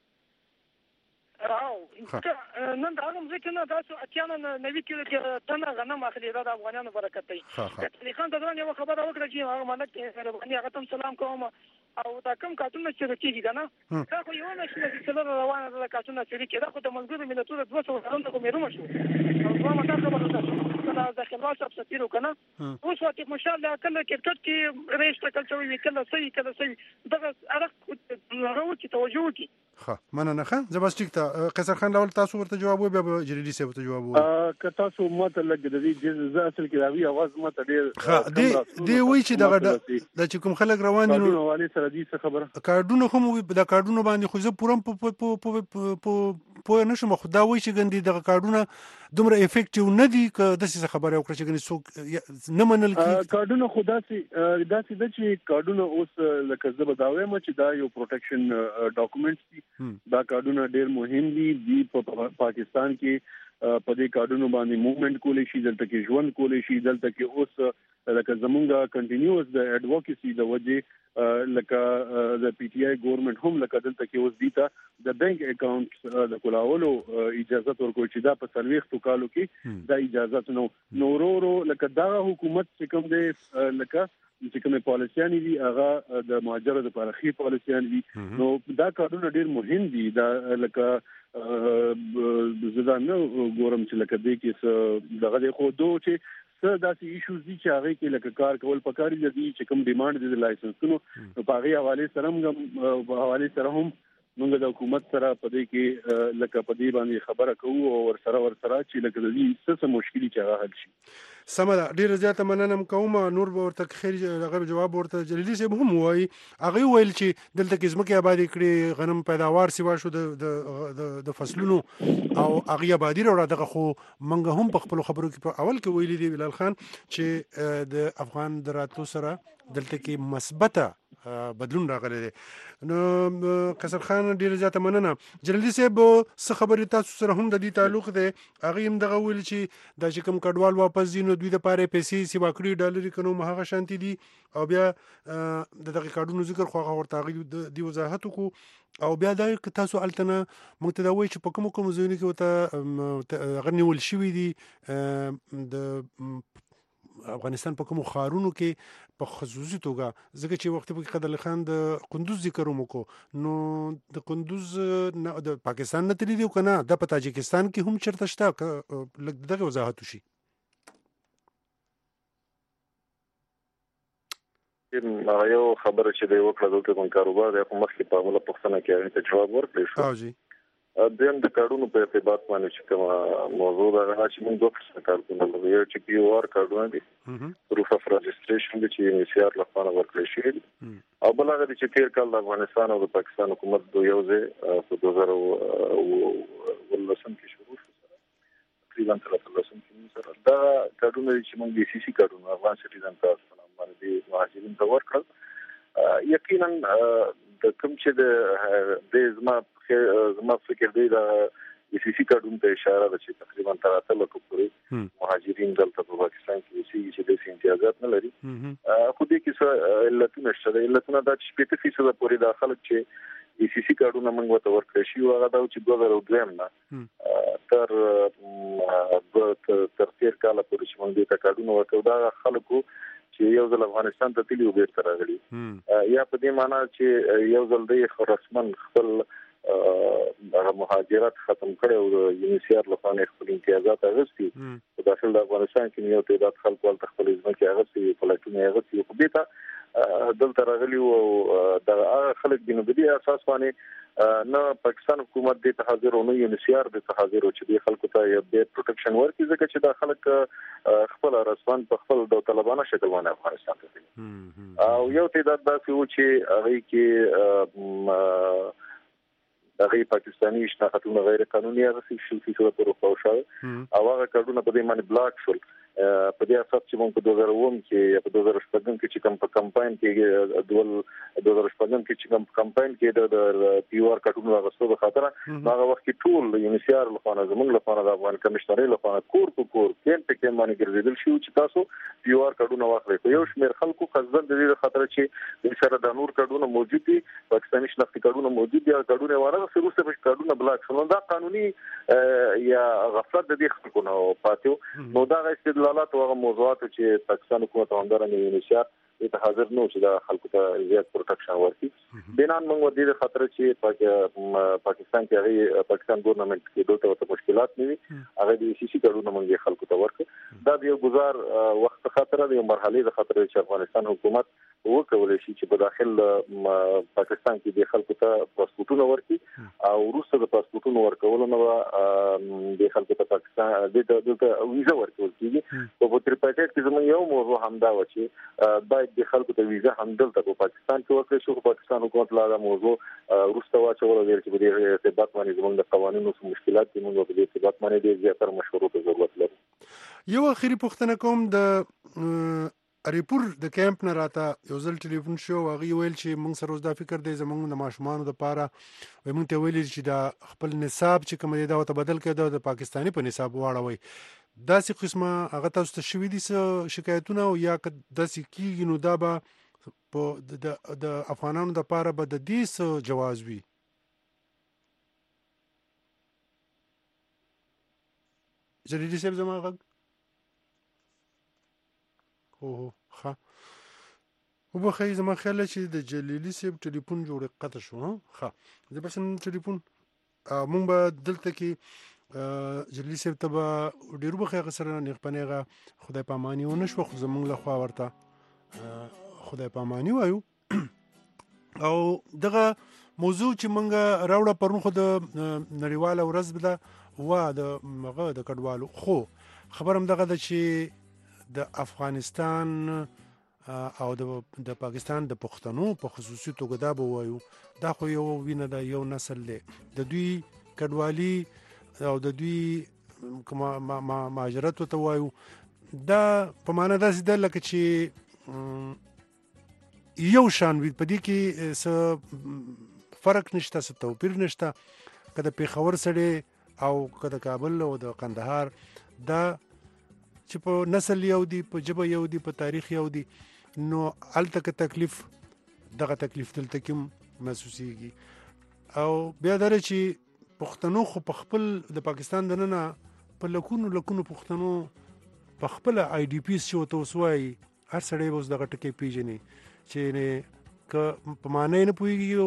راو نن دا هم ځکه نه تاسو اتیانه نوي کېږي تنه غنم اخلي دا افغانانو برکت دی علي خان دا یو خبره وکړه چې هغه ملک سره باندې هغه تم سلام کوم او دا کوم کارتونه چې کېږي کنه دا خو یو نه چې څلور روانه ده کارتونه چې کېږي دا خو د ملګرو ملتونو دوه سوه کارونه کومې رومه شو او دوه ماته خبره ده دا د خلاص افسرو کنه اوس وخت ماشاء الله کله کرکټ کې ریس تکل شوی کله صحیح کله صحیح دغه ارق هغه چې توجه کی ښه مننه ښه زه بس ټیک ته قیصر خان لاول تاسو ورته جواب وي بیا جلیلی صاحب ته جواب وي که تاسو ماته لګ د دې زه اصل کې راوي اواز ماته ډیر ښه دی دی وایي چې دغه د چې کوم خلک روان دي نو والي سره دې خبره کارډونو هم د کارډونو باندې خو زه پورم په په په نشم خو دا وایي چې ګندې دغه کارډونه دومره افیکټیو نه دي که داسې خبره وکړه چې ګندې څوک نه منل کېږي کارډونه خو داسې داسې ده چې کارډونه اوس لکه زه به دا وایم چې دا یو پروټیکشن ډاکومنټس دي دا کارډونه ډیر مهم دي دی په پاکستان کې په دې کارډونو باندې موومېنټ کولی شي دلته کې ژوند کولی شي دلته کې اوس لکه زمونږه کنټینیوس د اډوکیسي د وجې لکه د پی ټی آی ګورنمنت هم لکه دلته کې اوس دیتا د بانک اکاونټ د کولولو اجازه ورکوي چې دا په سرویختو کالو کې دا اجازه نو نورورو لکه دا حکومت چې کوم دی لکه چې کومه پالیسيان دي هغه د مهاجرو لپاره خي پالیسيان دي نو دا کارونه ډیر مهم دي دا لکه زه دا نه ګورم چې لکه دې کې دغه خو دوه چې څه داسې ایشوز دي چې هغه کې لکه کار کول پکاري دي چې کوم ډیماند دي د لایسنسونو په هغه حواله سره هم په حواله سره هم موږ د حکومت سره په دې کې لکه په دې باندې خبره کوو او ور سره ور سره چې لکه د دې څه مشکلي چې هغه حل شي سمه ده ډیره زیاته مننه کوم نور به ورته خیر هغه جواب ورته جلیلی صاحب هم وایي هغه ویل چې دلته کې ځمکې آبادي کړي غنم پیداوار سیوا شو د د فصلونو او هغه آبادي راوړه دغه خو منګه هم په خپل خبرو کې په اول کې ویلي دی بلال خان چې د افغان دراتو سره دلته کې مثبته بدلون راغلی دی نو قیصر خان ډیره زیاته مننه جلیلی صاحب څه خبرې تاسو سره هم د دې تعلق دی هغه هم دغه ویل چې دا چې کوم کډوال واپس دي نو دوی د پاره پیسې سیوا کړي ډالر کنو هغه شانتي دي او بیا د دغه کارډونو ذکر خو هغه ورته دی وضاحت کو او بیا دا تاسو التنه موږ ته دا وایي چې په کوم کوم ځایونو کې وته غنیول شوی دي د افغانستان په کوم خارونو کې په خصوصي توګه ځکه چې وخت په قدر خان د قندوز ذکر وکړو نو د قندوز د پاکستان نه تللی دی کنه د په تاجکستان کې هم چرته شته لږ دغه وضاحت وشي ما یو خبره چې دی وکړه دلته کوم کاروبار دی په مخ کې په عمله پښتنه کې هغه ته جواب ورکړی شو او جی دیم د کارونو په ارتباط باندې چې کوم موضوع دا چې موږ دوه څه کارونه لرو یو چې پی او آر کارونه دي پروف اف رجسټریشن چې یو سی آر لپاره ورکړل شي او بل هغه چې تیر کال د افغانستان او د پاکستان حکومت دوه یو ځای په دوه زره ولسم کې شروع شو تقریبا ثلاثه لسم کې سره دا کارونه چې موږ د سی سی کارونه افغان سټیزن تاسو باندې مهاجرین ته ورکړل یقینا د کوم چې د د زما زما فکر دی دا د سی سی کارډونو ته اشاره ده چې تقریبا تر اته لکه پورې مهاجرین دلته په پاکستان کې اوسېږي چې د امتیازات نه لري خو دې کې څه علتونه شته علتونه دا چې شپږ فیصد پورې د خلک چې د سی سی کارډونه موږ ته ورکړی شي هغه دا چې دوه زره دوه نه تر تر تیر کال پورې چې موږ ته کارډونه ورکړو دا خلکو چې یو ځل افغانستان ته تللی او بیرته راغلي یا په دې معنی چې یو ځل د رسمن خپل مهاجرت ختم کړي او یو سی آر لپاره خپل امتیازات اغوستي په داخل د افغانستان کې یو تعداد خلک ول خپل ځمکې اغوستي په لټونه اغوستي خو دې ته دلته راغلي او د هغه خلک د نوبدي اساس باندې نه پاکستان حکومت د تحاضر او نه یونیسیار د تحاضر او چې د خلکو ته یو د پروټیکشن ورکړي ځکه چې د خلک خپل رسپان په خپل د طالبانو شکل باندې افغانستان ته دي او یو تعداد داسې و چې هغه کې هغه پاکستاني شناختونه غیر قانوني هغه شل فیصد پر خوښه او هغه کډونه په دې باندې بلاک شول په دې اساس چې موږ په دوه زره اووه کې په دوه زره شپږ کې چې کوم په کمپاین کې ډول دوه زره شپږ کې چې کوم کمپاین کې د پی او آر کډونه غوښتو په خاطر هغه وخت کې ټول یونیسیار لخوا زموږ لپاره د افغان کمشنري لپاره کور په کور کین په کې باندې ګرځیدل شو چې تاسو پی او آر کډونه واخلئ خو یو شمېر خلکو خزن د دې خاطر چې د سره د نور کډونه موجود دي پاکستاني شناختی کډونه موجود دي کډونه واره سروسه په کډونه بلاک شول دا قانوني یا غفلت د دې خلکو نه پاتې نو دا غوښتل دلالت او موضوعات چې پاکستان حکومت همدارنګه یونیسیار ته حاضر نو چې د خلکو ته زیات پروټیکشن ورکړي بنان موږ د دې خطر چې پاکستان کې هغه پاکستان ګورنمنت کې دوه ته مشکلات نه وي هغه د سی سی کډونه موږ خلکو ته ورکړي دا د یو گزار وخت خطر د یو مرحله د خطر چې افغانستان حکومت وکولای شي چې په داخل پاکستان کې د خلکو ته پاسپورتونه ورکړي او وروسته د پاسپورتونو ورکول نو د خلکو ته پاکستان د دلته ویزا ورکول کیږي په تریپاټیټ کې زموږ یو موضوع همدا و چې باید د خلکو ته ویزا هم دلته په پاکستان کې ورکړي شو پاکستان حکومت لا دا موضوع وروسته واچول ویل چې په دې ارتباط باندې زموږ د قوانینو سره مشکلات دي موږ په دې ارتباط باندې ډېر زیاتره مشورو ته ضرورت لرو یو اخیری پوښتنه کوم د اریپور د کیمپ نه راته یو ځل ټلیفون شو هغه ویل چې موږ سره اوس دا فکر دی زموږ د ماشومان لپاره وای موږ ته ویل چې دا خپل نصاب چې کوم دی دا ته بدل کړه د پاکستاني په نصاب واړوي داسې قسمه هغه تاسو ته شوي دي شکایتونه او یا داسې کیږي نو دا به په د افغانانو لپاره به د دې څه جواز وي جلیلي صاحب زما غږ اوه ښه وبخښئ زما خیال چې د جلیلي صاحب ټلیفون جوړ قطع شو ښه زه بس نن ټلیفون مونږ به دلته کې جلیلي صاحب ته به ډېر وبخښئ سره نیغ په نیغه خدای پاماني ونه شوه خو زموږ له خوا ورته خدای پاماني وایو او دغه موضوع چې مونږ راوړه پرون خو د نړیواله ورځ ده وا د هغه د کډوالو خو خبر هم دغه ده چې د افغانستان او د پاکستان د پښتنو په خصوصي توګه دا به وایو دا خو یو وینه ده یو نسل دی د دوی کډوالي او د دوی کوم مهاجرت ته وایو دا په معنا داسې ده لکه چې یو شان وي په دې کې څه فرق نشته څه توپیر نشته که د پېښور سړی او که د کابل او د قندهار دا چې په نسل یو دی په ژبه یو دی په تاریخ یو دی نو هلته که تکلیف دغه تکلیف دلته کې محسوسیږي او بیا دا چې پښتنو خو په خپل د پاکستان دننه په لکونو لکونو پښتنو په خپل آی ډي پی چې ورته اوس وایي هر سړی به اوس دغه ټکي پیژني چې که په معنی نه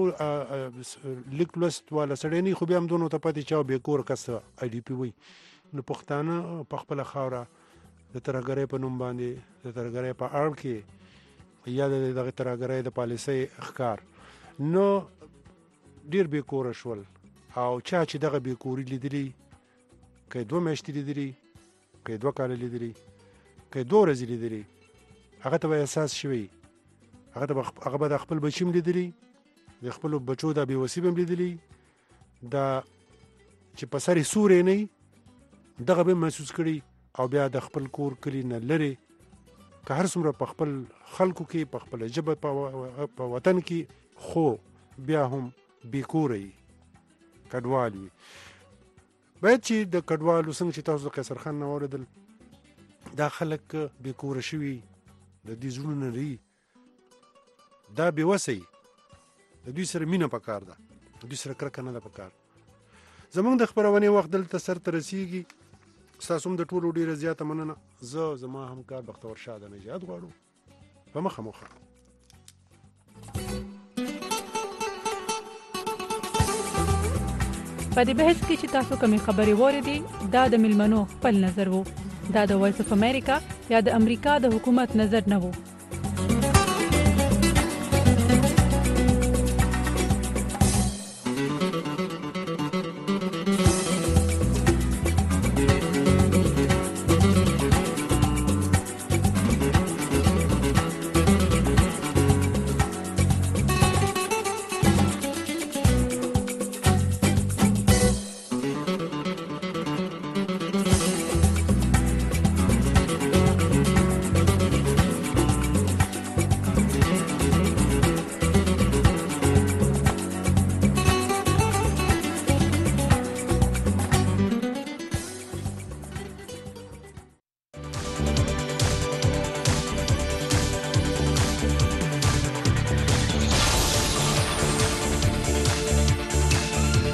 پوهېږي لیک لوست والا سړی نه خو بیا هم دونه ته پاتې چا بې کور کس آی ډي پی وایي نو پښتانه په خپله خاوره د ترهګرۍ په نوم باندې د ترهګرۍ په اړ کې یا د دغه ترهګرۍ د پالیسۍ ښکار نو ډېر بې کوره شول او چا چې دغه بې کوري لیدلي که یې دوه میاشتې لیدلي که یې دوه کاله لیدلي که یې دوه ورځې لیدلي هغه ته به احساس شوی هغه ته هغه به د خپل بچي هم لیدلي د خپلو بچو دا بېوسي به هم لیدلي دا چې په سر یې سوری نه وي دغه به محسوس کړي او بیا د خپل کور کلي نه لرې که هر څومره په خپل خلکو کې په خپله ژبه په وطن کې خو بیا هم بې کوره وي کډوال وي باید چې د کډوالو څنګه چې تاسو د قیصر خان نه واورېدل دا خلک بې کوره شوي د دوی زړونه لري دا بېوسه وي د دوی سره مینه پکار ده د دوی سره کرکه نه ده پکار زموږ د خپرونې وخت دلته سر ته رسیږي ستاسو هم د ټولو ډېره زیاته مننه زه زما همکار بختور شاه د نجات غواړو په مخه مخه په دې بحث کې چې تاسو کومې خبرې واورېدې دا د ملمنو خپل نظر وو دا د وایس اف امریکا یا د امریکا د حکومت نظر نه وو